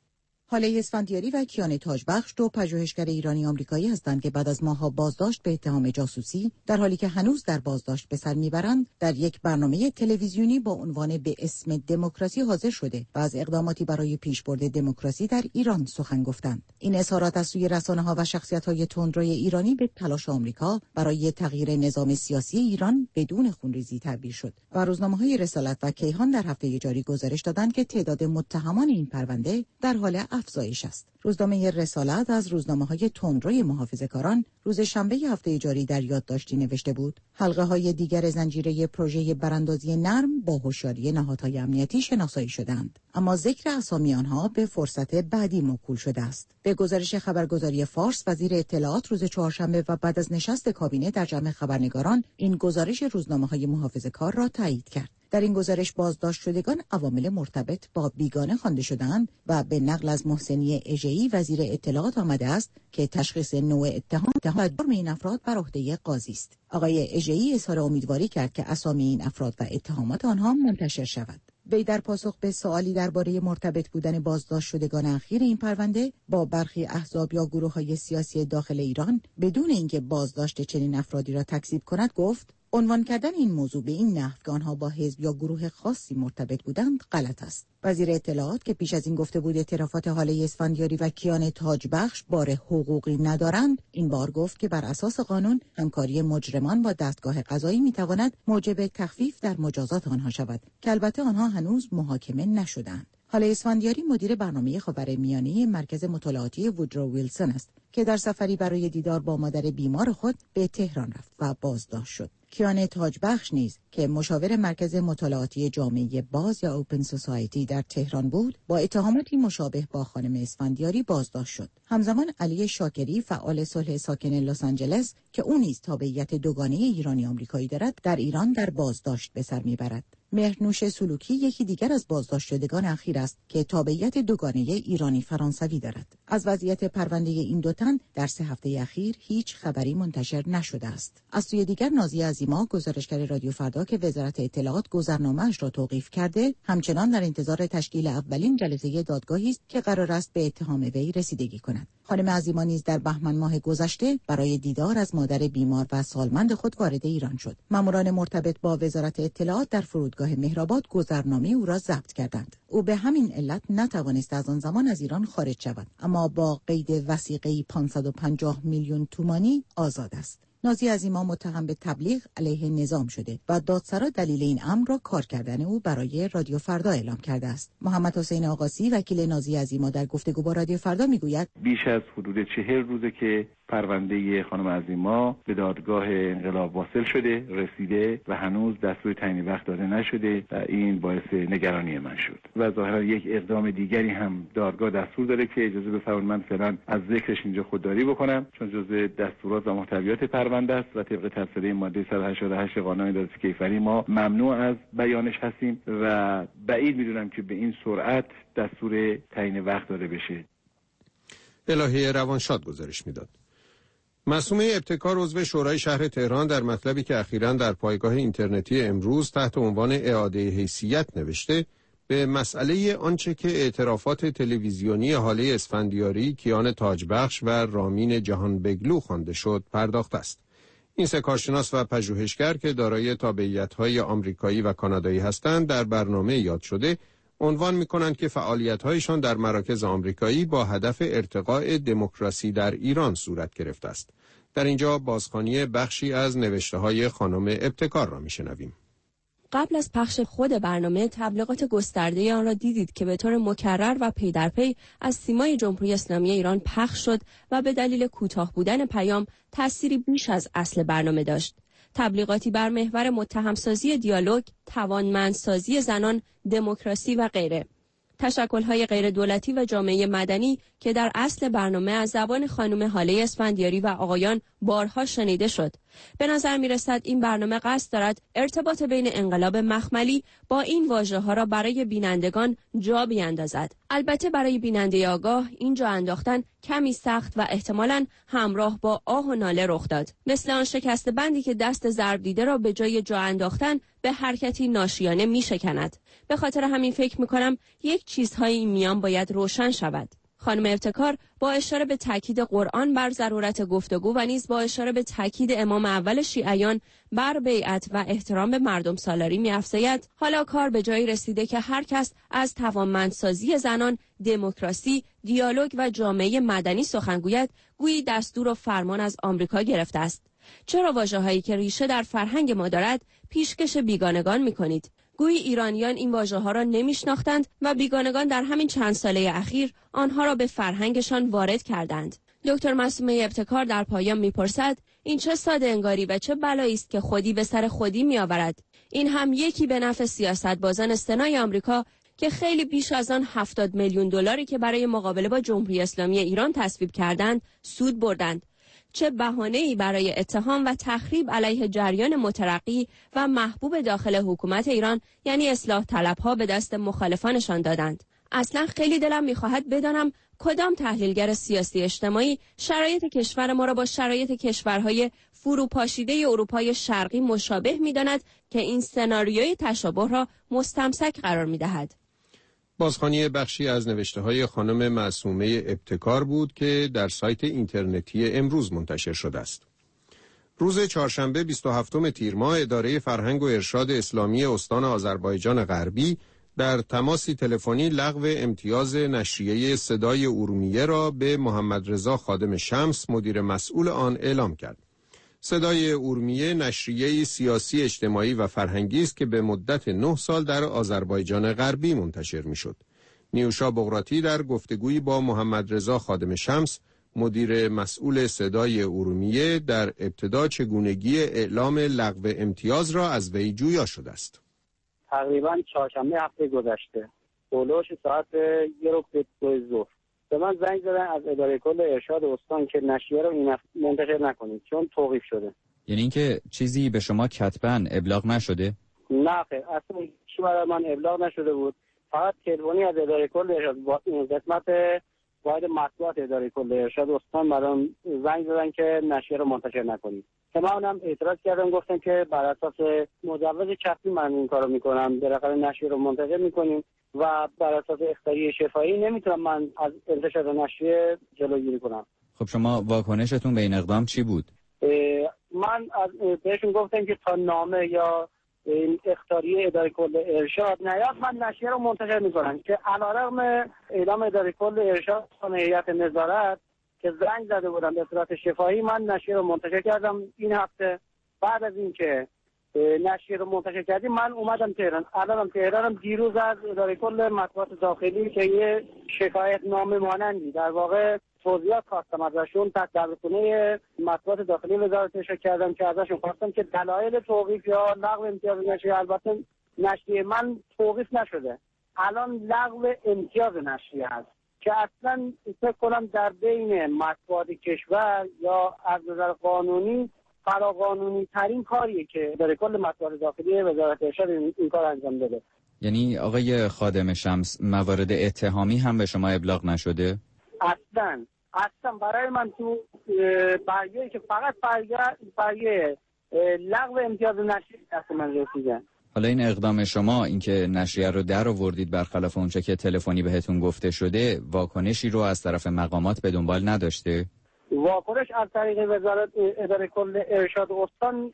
هاله اسفندیاری و کیان تاجبخش دو پژوهشگر ایرانی آمریکایی هستند که بعد از ماه‌ها بازداشت به اتهام جاسوسی در حالی که هنوز در بازداشت به سر میبرند در یک برنامه تلویزیونی با عنوان به اسم دموکراسی حاضر شده و از اقداماتی برای پیشبرد دموکراسی در ایران سخن گفتند. این اظهارات از سوی رسانه‌ها و شخصیت‌های تندروی ایرانی به تلاش آمریکا برای تغییر نظام سیاسی ایران بدون خونریزی تعبیر شد و روزنامه‌های رسالت و کیهان در هفته جاری گزارش دادند که تعداد متهمان این پرونده در حال افزایش است. روزنامه رسالت از روزنامه‌های تندروی محافظه‌کاران روز شنبه هفته جاری در یادداشتی نوشته بود: حلقه‌های دیگر زنجیره پروژه براندازی نرم با هوشیاری نهادهای امنیتی شناسایی شدند، اما ذکر اسامی آنها به فرصت بعدی موکول شده است. به گزارش خبرگزاری فارس، وزیر اطلاعات روز چهارشنبه و بعد از نشست کابینه در جمع خبرنگاران این گزارش روزنامه‌های محافظه‌کار را تایید کرد. در این گزارش بازداشت شدگان عوامل مرتبط با بیگانه خوانده شده‌اند و به نقل از محسنی اژه‌ای وزیر اطلاعات آمده است که تشخیص نوع اتهام و جرم این افراد بر عهده قاضی است. آقای اژه‌ای اظهار امیدواری کرد که اسامی این افراد و اتهامات آنها منتشر شود. وی در پاسخ به سوالی درباره مرتبط بودن بازداشت شدگان اخیر این پرونده با برخی احزاب یا گروه‌های سیاسی داخل ایران بدون اینکه بازداشت چنین افرادی را تکذیب کند گفت: عنوان کردن این موضوع به این نحو که آنها با حزب یا گروه خاصی مرتبط بودند غلط است. وزیر اطلاعات که پیش از این گفته بود اعترافات هاله اسفندیاری و کیان تاجبخش بار حقوقی ندارند، این بار گفت که بر اساس قانون همکاری مجرمان با دستگاه قضایی میتواند موجب تخفیف در مجازات آنها شود که البته آنها هنوز محاکمه نشدند. هاله اسفندیاری مدیر برنامه خاورمیانه مرکز مطالعاتی وودرو ویلسون است که در سفری برای دیدار با مادر بیمار خود به تهران رفت و بازداشت شد. کیان تاجبخش نیز که مشاور مرکز مطالعاتی جامعه باز یا اوپن سوسایتی در تهران بود، با اتهاماتی مشابه با خانم اسفندیاری بازداشت شد. همزمان علی شاکری فعال صلح ساکن لس آنجلس که او نیز تابعیت دوگانه ایرانی آمریکایی دارد، در ایران در بازداشت به سر میبرد. مهرنوش سلوکی یکی دیگر از بازداشت شدگان اخیر است که تابعیت دوگانه ایرانی فرانسوی دارد. از وضعیت پرونده این دو تن در سه هفته اخیر هیچ خبری منتشر نشده است. از سوی دیگر نازیه عظیما گزارشگر رادیو فردا که وزارت اطلاعات گذرنامه‌اش را توقیف کرده، همچنان در انتظار تشکیل اولین جلسه دادگاهی است که قرار است به اتهام وی رسیدگی کند. خانم عظیما نیز در بهمن ماه گذشته برای دیدار از مادر بیمار و سالمند خود وارد ایران شد. ماموران مرتبط با وزارت اطلاعات در فرودگاه مهرآباد گذرنامه او را ضبط کردند. او به همین علت نتوانست از آن زمان از ایران خارج شود، اما با قید وثیقه‌ای پانصد و پنجاه میلیون تومانی آزاد است. نازی عظیما متهم به تبلیغ علیه نظام شده و دادسرا دلیل این امر را کار کردن او برای رادیو فردا اعلام کرده است. محمد حسین آقاسی وکیل نازی عظیما در گفتگو با رادیو فردا میگوید بیش از حدود چهل روزه که پرونده خانم عظیما به دادگاه انقلاب واصل شده، رسیده و هنوز دستور تعیین وقت داده نشده و این باعث نگرانی من شد و ظاهرا یک اقدام دیگری هم دادگاه دستور داره که اجازه بفرمایید من فعلا از ذکرش اینجا خودداری بکنم، چون جزء دستورات و محتویات پرونده است و طبق تفسیر ماده صد و هشتاد و هشت قانون ادارات کیفری ما ممنوع از بیانش هستیم و بعید میدونم که به این سرعت دستور تعیین وقت داده بشه. الهی روانشاد گزارش میداد. معصومه ابتکار عضو شورای شهر تهران در مطلبی که اخیراً در پایگاه اینترنتی امروز تحت عنوان اعاده حیثیت نوشته، به مسئله آنچه که اعترافات تلویزیونی هاله اسفندیاری، کیان تاجبخش و رامین جهانبگلو خوانده شد پرداخته است. این سه کارشناس و پژوهشگر که دارای تابعیت‌های آمریکایی و کانادایی هستند، در برنامه یاد شده عنوان می‌کنند که فعالیت‌هایشان در مراکز آمریکایی با هدف ارتقاء دموکراسی در ایران صورت گرفته است. در اینجا بازخوانی بخشی از نوشته‌های خانم ابتکار را می‌شنویم. قبل از پخش خود برنامه تبلیغات گسترده آن را دیدید که به طور مکرر و پی در پی از سیمای جمهوری اسلامی ایران پخش شد و به دلیل کوتاه بودن پیام تأثیری بیش از اصل برنامه داشت. تبلیغاتی بر محور متهمسازی دیالوگ، توانمندسازی زنان، دموکراسی و غیره. تشکل‌های غیر دولتی و جامعه مدنی که در اصل برنامه از زبان خانم هاله اسفندیاری و آقایان بارها شنیده شد. به نظر می‌رسد این برنامه قصد دارد ارتباط بین انقلاب مخملی با این واژه‌ها را برای بینندگان جا بیاندازد. البته برای بیننده آگاه این جا انداختن کمی سخت و احتمالاً همراه با آه و ناله رخ داد. مثل آن شکست بندی که دست ضرب دیده را به جای جا انداختن به حرکتی ناشیانه می‌شکند. به خاطر همین فکر می‌کنم یک چیزهای این میان باید روشن شود. خانم ابتکار با اشاره به تاکید قرآن بر ضرورت گفتگو و نیز با اشاره به تاکید امام اول شیعیان بر بیعت و احترام به مردم سالاری می‌افزاید حالا کار به جایی رسیده که هر کس از توانمندسازی زنان، دموکراسی، دیالوگ و جامعه مدنی سخن گوید، گویی دستور و فرمان از آمریکا گرفته است. چرا واژه‌هایی که ریشه در فرهنگ ما دارد پیشکش بیگانگان می‌کنید؟ گویی ایرانیان این واژه‌ها را نمی‌شناختند و بیگانگان در همین چند ساله اخیر آنها را به فرهنگشان وارد کردند. دکتر معصومه ابتکار در پایان می‌پرسد این چه ساده انگاری و چه بلایی است که خودی به سر خودی می‌آورد. این هم یکی به نفع سیاست‌بازان استنای آمریکا که خیلی بیش از آن هفتاد میلیون دلاری که برای مقابله با جمهوری اسلامی ایران تصویب کردند سود بردند. چه بهانه‌ای برای اتهام و تخریب علیه جریان مترقی و محبوب داخل حکومت ایران یعنی اصلاح طلبها به دست مخالفانشان دادند. اصلا خیلی دلم می‌خواهد بدانم کدام تحلیلگر سیاسی اجتماعی شرایط کشور ما را با شرایط کشورهای فروپاشیده اروپای شرقی مشابه می‌داند که این سناریوی تشابه را مستمسک قرار می‌دهد. بازخوانی بخشی از نوشته‌های خانم معصومه ابتکار بود که در سایت اینترنتی امروز منتشر شده است. روز چهارشنبه بیست و هفتم تیر ماه اداره فرهنگ و ارشاد اسلامی استان آذربایجان غربی در تماسی تلفنی لغو امتیاز نشریه صدای ارومیه را به محمد رضا خادم شمس مدیر مسئول آن اعلام کرد. صدای ارومیه نشریه سیاسی اجتماعی و فرهنگی است که به مدت نه سال در آذربایجان غربی منتشر می‌شد. نیوشا بغراتی در گفتگویی با محمد رضا خادم شمس مدیر مسئول صدای ارومیه در ابتدا چگونگی اعلام لغو امتیاز را از وی جویا شده است. تقریبا چهارشنبه هفته گذشته اولوش ساعت یک رو به دو ظهر به من زنگ زدن از اداره کل ارشاد استان که نشریه رو این منتشر نکنید چون توقیف شده. یعنی اینکه چیزی به شما کتباً ابلاغ نشده؟ نه خیر، اصلا هیچی برای من ابلاغ نشده بود. فقط تلفنی از اداره کل ارشاد با این قسمت واحد مطبوعات اداره کل ارشاد استان برام زنگ زدن که نشریه رو منتشر نکنید. که من هم اعتراض کردم، گفتم که بر اساس مجوز چاپی من این کارو میکنم، بالاخره نشریه رو منتشر میکنیم و بر اساس اخطاری شفاهی نمیتونم من از انتشار نشریه جلوگیری کنم. خب شما واکنشتون به این اقدام چی بود؟ من از بهشون گفتم که تا نامه یا این اخطاری اداره کل ارشاد نیاد من نشریه رو منتشر میکنم، که علیرغم اعلام اداره کل ارشاد و هیئت نظارت که زنگ زده بودم به صورت شفاهی من نشریه رو منتشر کردم. این هفته بعد از اینکه نشریه رو منتشر کردیم من اومدم تهران. الانم تهرانم دیروز از اداره کل مطبوعات داخلی که یه شکایت نامه مانندی در واقع توضیحات خواستم ازشون، تحت دبیرخونه مطبوعات داخلی وزارت ارشاد کردم که ازشون خواستم که دلایل توقیف یا لغو امتیاز نشریه، البته نشریه من توقیف نشده، الان لغو امتیاز نشریه هست که اصلا فکر کنم در بین مطبوعات کشور یا از نظر قانونی فراقانونی ترین کاریه که در کل مطبوعات داخلی وزارت ارشاد این, این کار انجام داده. یعنی آقای خادم شمس موارد اتهامی هم به شما ابلاغ نشده؟ اصلا اصلا برای من تو برگه که فقط برگه برگه لغو امتیاز نشریه دست من رسیده. حالا این اقدام شما، اینکه نشریه رو در آوردید برخلاف اونچه که تلفنی بهتون گفته شده، واکنشی رو از طرف مقامات به دنبال نداشته؟ واکنش از طریق وزارت اداره کل ارشاد استان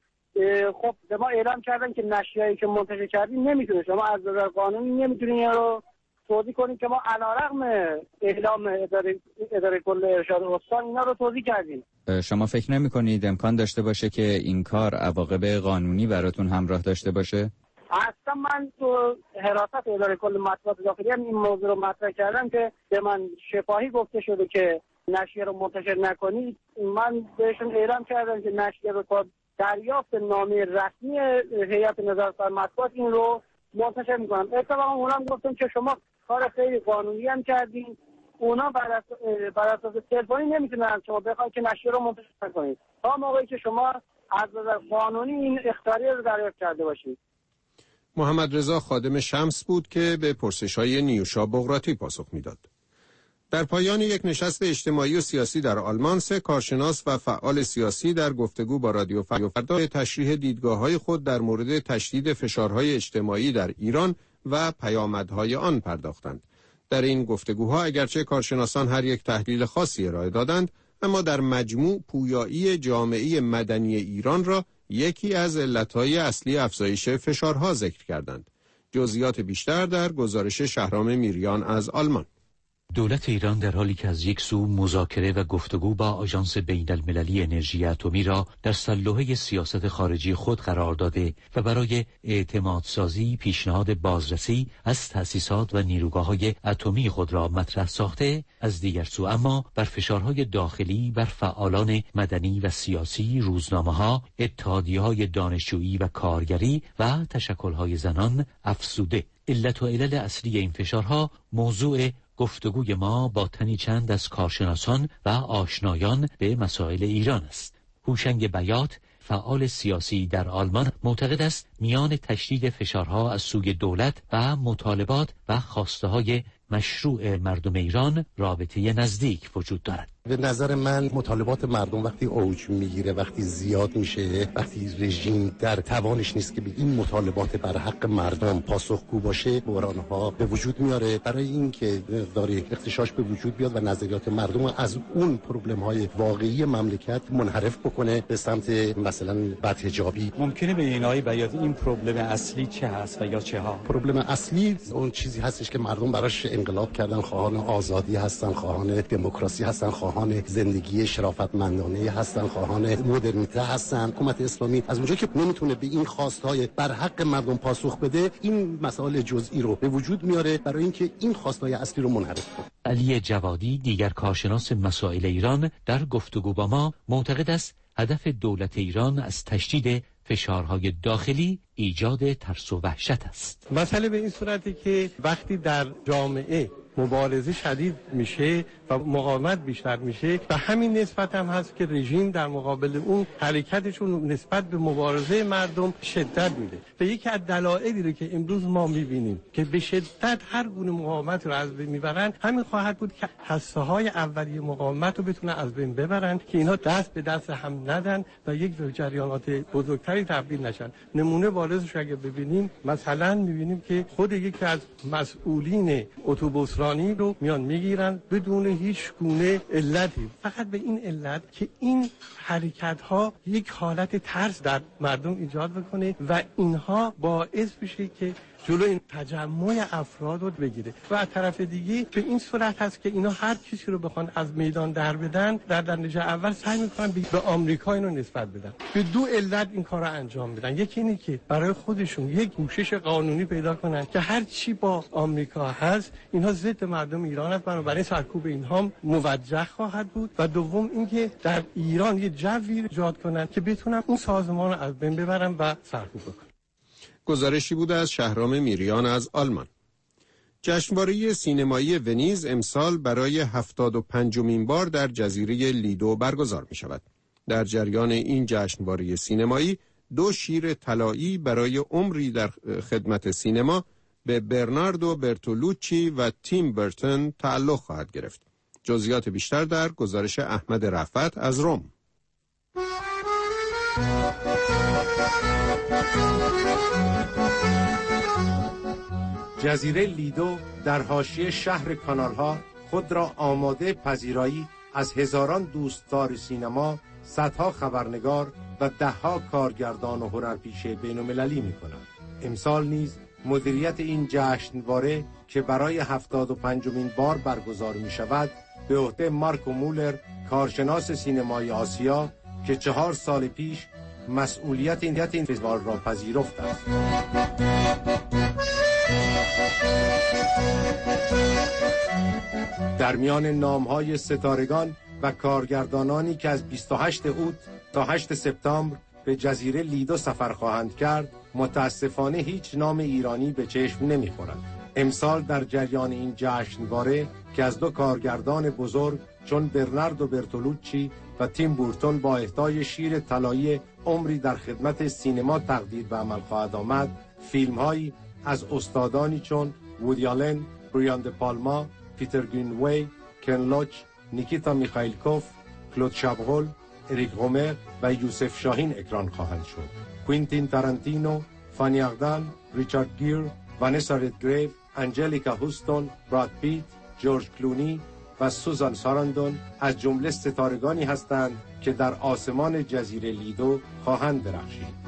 خب به ما اعلام کردن که نشریه‌ای که منتشر کردیم نمیتونه، شما از نظر قانونی نمیتونین این رو توضیح کنید که ما علیرغم اعلام اداره اداره کل ارشاد استان اینا رو توضیح کردیم. شما فکر نمی‌کنید امکان داشته باشه که این کار عواقب قانونی براتون همراه داشته باشه؟ اصلا من تو حراست اداره کل مطبوعات داخلی هم این موضوع رو مطرح کردم که به من شفاهی گفته شده که نشریه رو منتشر نکنید. من بهشون اعلام کردم که نشریه رو تا دریافت نامه رسمی هیئت نظارت بر مطبوعات این رو منتشر میکنم. اتفاقا اونم گفتم که شما کار خیلی قانونی هم کردین، اونا بر اساس تلفنی نمیتونن شما بخواید که نشریه رو منتشر کنید تا موقعی که شما از نظر قانونی این اختیاری رو دریافت کرده باشید. محمد رضا خادم شمس بود که به پرسش‌های نیوشا بغراتی پاسخ میداد. در پایان یک نشست اجتماعی و سیاسی در آلمان، سه کارشناس و فعال سیاسی در گفتگو با رادیو فردا تشریح دیدگاه‌های خود در مورد تشدید فشارهای اجتماعی در ایران و پیامدهای آن پرداختند. در این گفتگوها اگرچه کارشناسان هر یک تحلیل خاصی ارائه دادند، اما در مجموع پویایی جامعه مدنی ایران را یکی از علتهای اصلی افزایش فشارها ذکر کردند. جزئیات بیشتر در گزارش شهرام میریان از آلمان. دولت ایران در حالی که از یک سو مذاکره و گفتگو با آژانس بین‌المللی انرژی اتمی را در سلوحه سیاست خارجی خود قرار داده و برای اعتمادسازی پیشنهاد بازرسی از تأسیسات و نیروگاه‌های اتمی خود را مطرح ساخته، از دیگر سو اما بر فشارهای داخلی بر فعالان مدنی و سیاسی، روزنامه‌ها، اتحادیه‌های دانشجویی و کارگری و تشکل‌های زنان افزوده. علت و علل اصلی این فشارها موضوع گفتگوی ما با تنی چند از کارشناسان و آشنایان به مسائل ایران است. هوشنگ بیات، فعال سیاسی در آلمان، معتقد است میان تشدید فشارها از سوی دولت و مطالبات و خواسته‌های مشروع مردم ایران رابطه نزدیک وجود دارد. به نظر من مطالبات مردم وقتی اوج میگیره، وقتی زیاد میشه، وقتی رژیم در توانش نیست که به این مطالبات بر حق مردم پاسخگو باشه، بحران‌ها به وجود میاره. برای اینکه مقداری اختشاش به وجود بیاد و نظریات مردم از اون پروبلم‌های واقعی مملکت منحرف بکنه به سمت مثلا بدحجابی. ممکنه به اینای بیاد این پروبلم اصلی چه هست و یا چه ها؟ پروبلم اصلی اون چیزی هستش که مردم براش انقلاب کردن، خواهان آزادی هستن، خواهان دموکراسی هستن، خواهان زندگی شرافتمندانه هستن، خواهان مدرنیته هستن. حکومت اسلامی از اونجایی که نمیتونه به این خواستهای بر حق مردم پاسخ بده، این مسائل جزئی رو به وجود میاره برای اینکه این خواستهای اصلی رو منحرف کنه. علی جوادی، دیگر کارشناس مسائل ایران، در گفتگو با ما معتقد است هدف دولت ایران از تشدید فشارهای داخلی ایجاد ترس و وحشت است. مسئله به این صورتی که وقتی در جامعه مبارزه شدید میشه و مقاومت بیشتر میشه، به همین نسبت هم هست که رژیم در مقابل اون حرکتشون نسبت به مبارزه مردم شدت میده. و یکی از دلایلی رو که امروز ما میبینیم که به شدت هر گونه مقاومت رو از بین میبرن، همین خواهد بود که هسته های اولیه مقاومت رو بتونن از بین ببرن که اینها دست به دست هم ندن و یک جریانات بزرگتری تبدیل نشن. نمونه بارزش رو اگه ببینیم، مثلا میبینیم که خود یکی از مسئولین اتوبوس رانی رو میان میگیرن بدون هیچ گونه علتی، فقط به این علت که این حرکت ها یک حالت ترس در مردم ایجاد بکنه و اینها باعث بشه که جلو این تجمع افراد رو بگیره. و از طرف دیگه به این صورت هست که اینا هر چیزی رو بخوان از میدان در بدن، در درجه اول سعی میکنن به آمریکا اینو نسبت بدن. به دو علت این کار رو انجام میدن. یکی اینه که برای خودشون یک پوشش قانونی پیدا کنن که هر چی با آمریکا هست اینها ضد مردم ایران است، بنابراین سرکوب اینها موجه خواهد بود. و دوم اینکه در ایران یه جوی ایجاد کنن که بتونن اون سازمان رو از بین ببرن و سرکوب کنن. گزارشی بود از شهرام میریان از آلمان. جشنواره سینمایی ونیز امسال برای هفتاد و پنجمین بار در جزیره لیدو برگزار می شود. در جریان این جشنواره سینمایی دو شیر طلایی برای عمری در خدمت سینما به برناردو برتولوچی و تیم برتون تعلق خواهد گرفت. جزئیات بیشتر در گزارش احمد رفعت از روم. جزیره لیدو در حاشیه شهر کانال‌ها خود را آماده پذیرایی از هزاران دوستدار سینما، صدها خبرنگار و دهها کارگردان و هنرپیشه بین‌المللی می‌کند. امسال نیز مدیریت این جشنواره که برای هفتاد و پنجمین بار برگزار می‌شود به عهده مارکو مولر، کارشناس سینمای آسیا که چهار سال پیش مسئولیت این این فستیوال را پذیرفت است. در میان نام‌های ستارگان و کارگردانانی که از بیست و هشتم اوت تا هشتم سپتامبر به جزیره لیدو سفر خواهند کرد، متاسفانه هیچ نام ایرانی به چشم نمی‌خورد. امسال در جریان این جشنواره که از دو کارگردان بزرگ چون برناردو برتولوچی و تیم بورتون با اهدای شیر طلایی عمری در خدمت سینما تقدیر به عمل خواهد آمد، فیلم‌هایی از استادانی چون وودی آلن، بریان د پالما، پیتر گرینوی، کن لوچ، نیکیتا میخایلکوف، کلود شابغل، اریک رومر و یوسف شاهین اکران خواهند شد. کوینتین تارانتینو، فانی اردان، ریچارد گیر، وانسا ردگریو، انجلیکا هوستون، براد پیت، جورج کلونی و سوزان ساراندون از جمله ستارگانی هستند که در آسمان جزیره لیدو خواهند درخشید.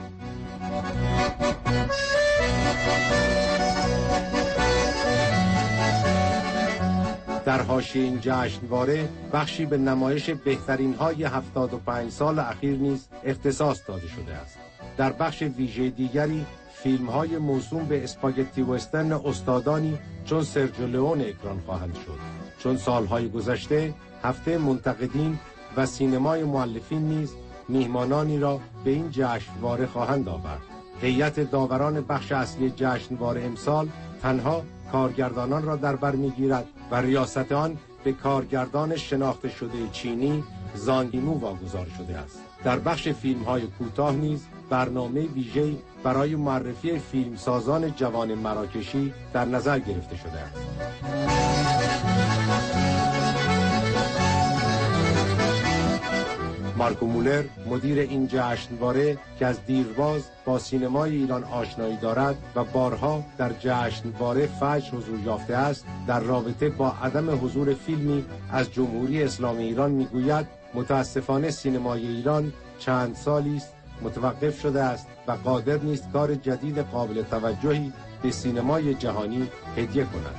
در حاشیه این جشنواره بخشی به نمایش بهترین های هفتاد و پنج سال اخیر نیز اختصاص داده شده است. در بخش ویژه دیگری فیلم های موسوم به اسپاگتی وسترن استادانی چون سرجیو لئون اکران خواهند شد. چون سالهای گذشته هفته منتقدین و سینمای مؤلفین نیز میهمانانی را به این جشنواره خواهند آورد. هیئت داوران بخش اصلی جشنواره امسال تنها کارگردانان را در بر میگیرد و ریاست آن به کارگردان شناخته شده چینی زانگ ییمو واگذار شده است. در بخش فیلم‌های کوتاه نیز برنامه ویژه‌ای برای معرفی فیلمسازان جوان مراکشی در نظر گرفته شده است. مارکو مولر مدیر این جشنواره که از دیرباز با سینمای ایران آشنایی دارد و بارها در جشنواره فجر حضور یافته است، در رابطه با عدم حضور فیلمی از جمهوری اسلامی ایران میگوید متاسفانه سینمای ایران چند سالی است متوقف شده است و قادر نیست کار جدید قابل توجهی به سینمای جهانی هدیه کند.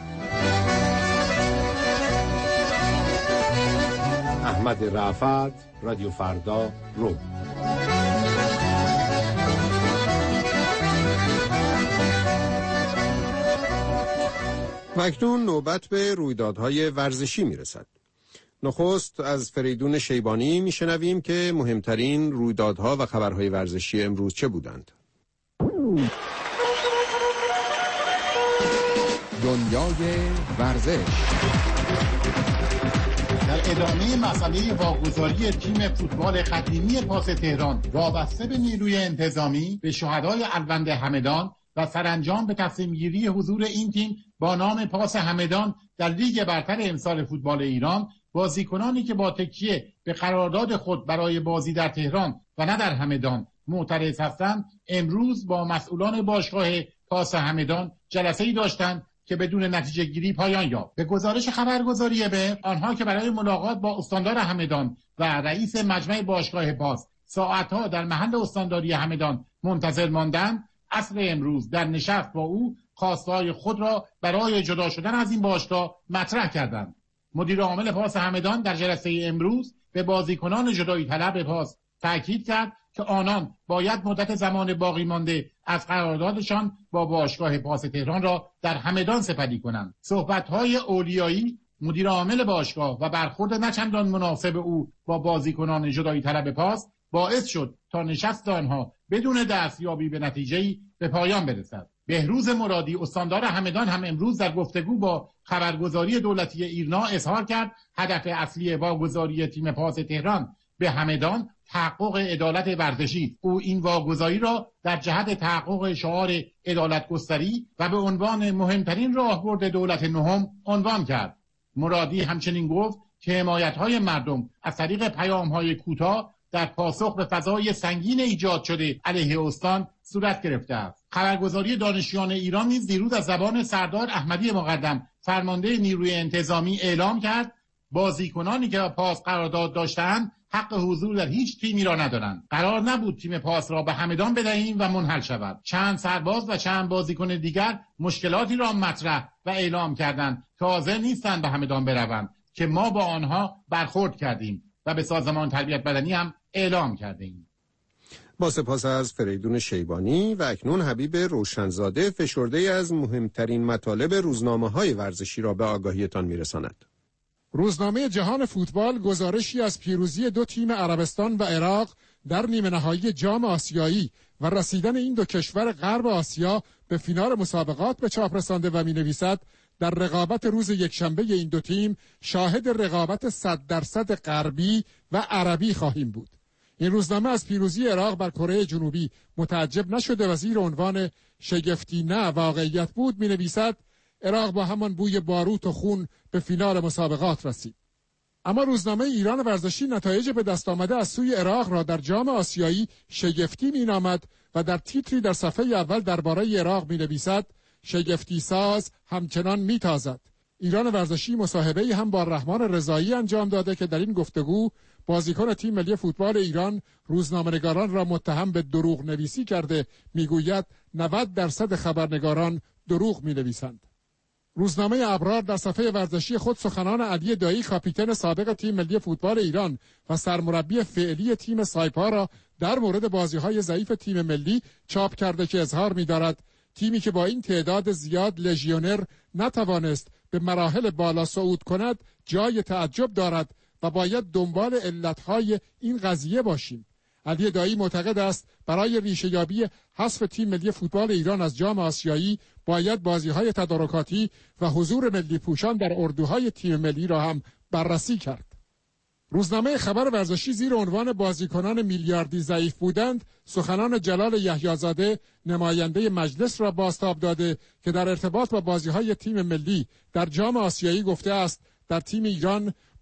احمد رفعت، رادیو فردا، روم. و اکنون نوبت به رویدادهای ورزشی میرسد. نخست از فریدون شیبانی میشنویم که مهمترین رویدادها و خبرهای ورزشی امروز چه بودند. دنیای ورزش. در ادامه مسئله واگذاری تیم فوتبال قدیمی پاس تهران وابسته به نیروی انتظامی به شهدای الوند همدان و سرانجام به تصمیم گیری حضور این تیم با نام پاس همدان در لیگ برتر امسال فوتبال ایران، بازیکنانی که با تکیه به قرارداد خود برای بازی در تهران و نه در همدان معترض هستند، امروز با مسئولان باشگاه پاس همدان جلسه‌ای داشتند که بدون نتیجه گیری پایان یافت. به گزارش خبرگزاری به آنها که برای ملاقات با استاندار همدان و رئیس مجمع باشگاه پاس ساعتها در محل استانداری همدان منتظر ماندند، عصر امروز در نشست با او خواستهای خود را برای جدا شدن از این باشگاه مطرح کردند. مدیر عامل پاس همدان در جلسه امروز به بازیکنان جدایی طلب پاس تاکید کرد که آنان باید مدت زمان باقی مانده از قراردادشان با باشگاه پاس تهران را در همدان سپری کنند. صحبت‌های اولیایی مدیر عامل باشگاه و برخورد نچندان مناسب او با بازیکنان جدایی طلب پاس باعث شد تا نشست آنها بدون دستیابی به نتیجه‌ای به پایان برسد. بهروز مرادی استاندار همدان هم امروز در گفتگو با خبرگزاری دولتی ایرنا اظهار کرد هدف اصلی واگذاری تیم پاس تهران به همدان تحقق عدالت ورزشی. او این واگذاری را در جهت تحقق شعار عدالت گستری و به عنوان مهمترین راهبرد دولت نهم عنوان کرد. مرادی همچنین گفت که حمایت‌های مردم از طریق پیام‌های کوتاه در پاسخ به فضای سنگین ایجاد شده علیه استان صورت گرفته است. خبرگزاری دانشجویان ایران نیز دیروز از زبان سردار احمدی مقدم فرمانده نیروی انتظامی اعلام کرد بازیکنانی که پاس قرارداد داشتند حق حضور در هیچ تیمی را ندارند. قرار نبود تیم پاس را به همدان بدهیم و منحل شود. چند سرباز و چند بازیکن دیگر مشکلاتی را مطرح و اعلام کردند که حاضر نیستند به همدان بروند که ما با آنها برخورد کردیم و به سازمان تربیت بدنی هم اعلام کردیم. با سپاس از فریدون شیبانی و اکنون حبیب روشنزاده فشرده از مهمترین مطالب روزنامه‌های ورزشی را به آگاهیتان میرساند. روزنامه جهان فوتبال گزارشی از پیروزی دو تیم عربستان و عراق در نیمه نهایی جام آسیایی و رسیدن این دو کشور غرب آسیا به فینال مسابقات به چاپ رسانده و می‌نویسد در رقابت روز یکشنبه این دو تیم شاهد رقابت صد درصد غربی و عربی خواهیم بود. این روزنامه از پیروزی عراق بر کره جنوبی متعجب نشده و زیر عنوان شگفتی نه واقعیت بود می‌نویسد عراق با همان بوی باروت و خون به فینال مسابقات رسید. اما روزنامه ایران ورزشی نتایج به دست آمده از سوی عراق را در جام آسیایی شگفتی مینامد و در تیتری در صفحه اول درباره عراق مینویسد شگفتی ساز همچنان میتازد. ایران ورزشی مصاحبه‌ای هم با رحمان رضایی انجام داده که در این گفتگو بازیکن تیم ملی فوتبال ایران روزنامه‌نگاران را متهم به دروغ نویسی کرده، میگوید نود درصد خبرنگاران دروغ مینویسند. روزنامه ابرار در صفحه ورزشی خود سخنان علی دایی کاپیتان سابق تیم ملی فوتبال ایران و سرمربی فعلی تیم سایپا را در مورد بازی‌های ضعیف تیم ملی چاپ کرده که اظهار می‌دارد تیمی که با این تعداد زیاد لژیونر نتوانست به مراحل بالا صعود کند جای تعجب دارد و باید دنبال علتهای این قضیه باشیم. علی دایی معتقد است برای ریشه‌یابی حذف تیم ملی فوتبال ایران از جام آسیایی باید بازی‌های تدارکاتی و حضور ملی پوشان در اردوهای تیم ملی را هم بررسی کرد. روزنامه خبر ورزشی زیر عنوان بازیکنان میلیاردی ضعیف بودند سخنان جلال یحیی‌زاده نماینده مجلس را بازتاب داده که در ارتباط با بازی‌های تیم ملی در جام آسیایی گفته است در تیم ایران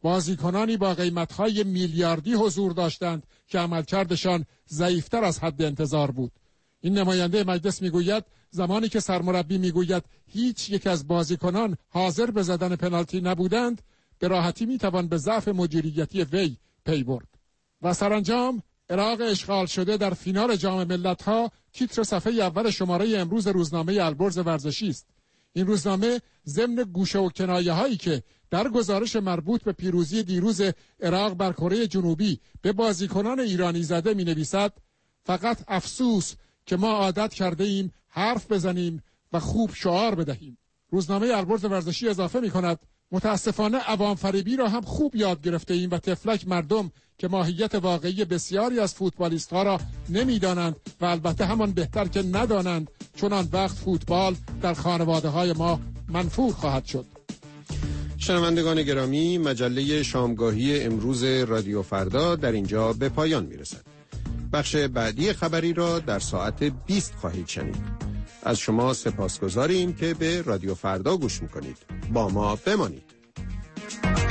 بازیکنانی با قیمت‌های میلیاردی حضور داشتند که عملکردشان ضعیف‌تر از حد انتظار بود. این نماینده مجلس میگوید زمانی که سرمربی میگوید هیچ یک از بازیکنان حاضر به زدن پنالتی نبودند، به راحتی میتوان به ضعف مدیریتی وی پی برد. و سرانجام عراق اشغال شده در فینال جام ملت‌ها تیتر صفحه اول شماره امروز روزنامه البرز ورزشی است. این روزنامه ضمن گوشه و کنایه هایی که در گزارش مربوط به پیروزی دیروز عراق بر کره جنوبی به بازیکنان ایرانی زده می نویسد: فقط افسوس که ما عادت کرده ایم حرف بزنیم و خوب شعار بدهیم. روزنامه البرز ورزشی اضافه می کند: متاسفانه عوام فریبی را هم خوب یاد گرفته ایم و تفلک مردم که ماهیت واقعی بسیاری از فوتبالیست ها را نمی دانند و البته همان بهتر که ندانند، چون آن وقت فوتبال در خانواده های ما منفور خواهد شد. شنوندگان گرامی، مجله شامگاهی امروز رادیو فردا در اینجا به پایان می رسد. بخش بعدی خبری را در ساعت بیست خواهید شنید. از شما سپاسگزاریم که به رادیو فردا گوش میکنید. با ما بمانید.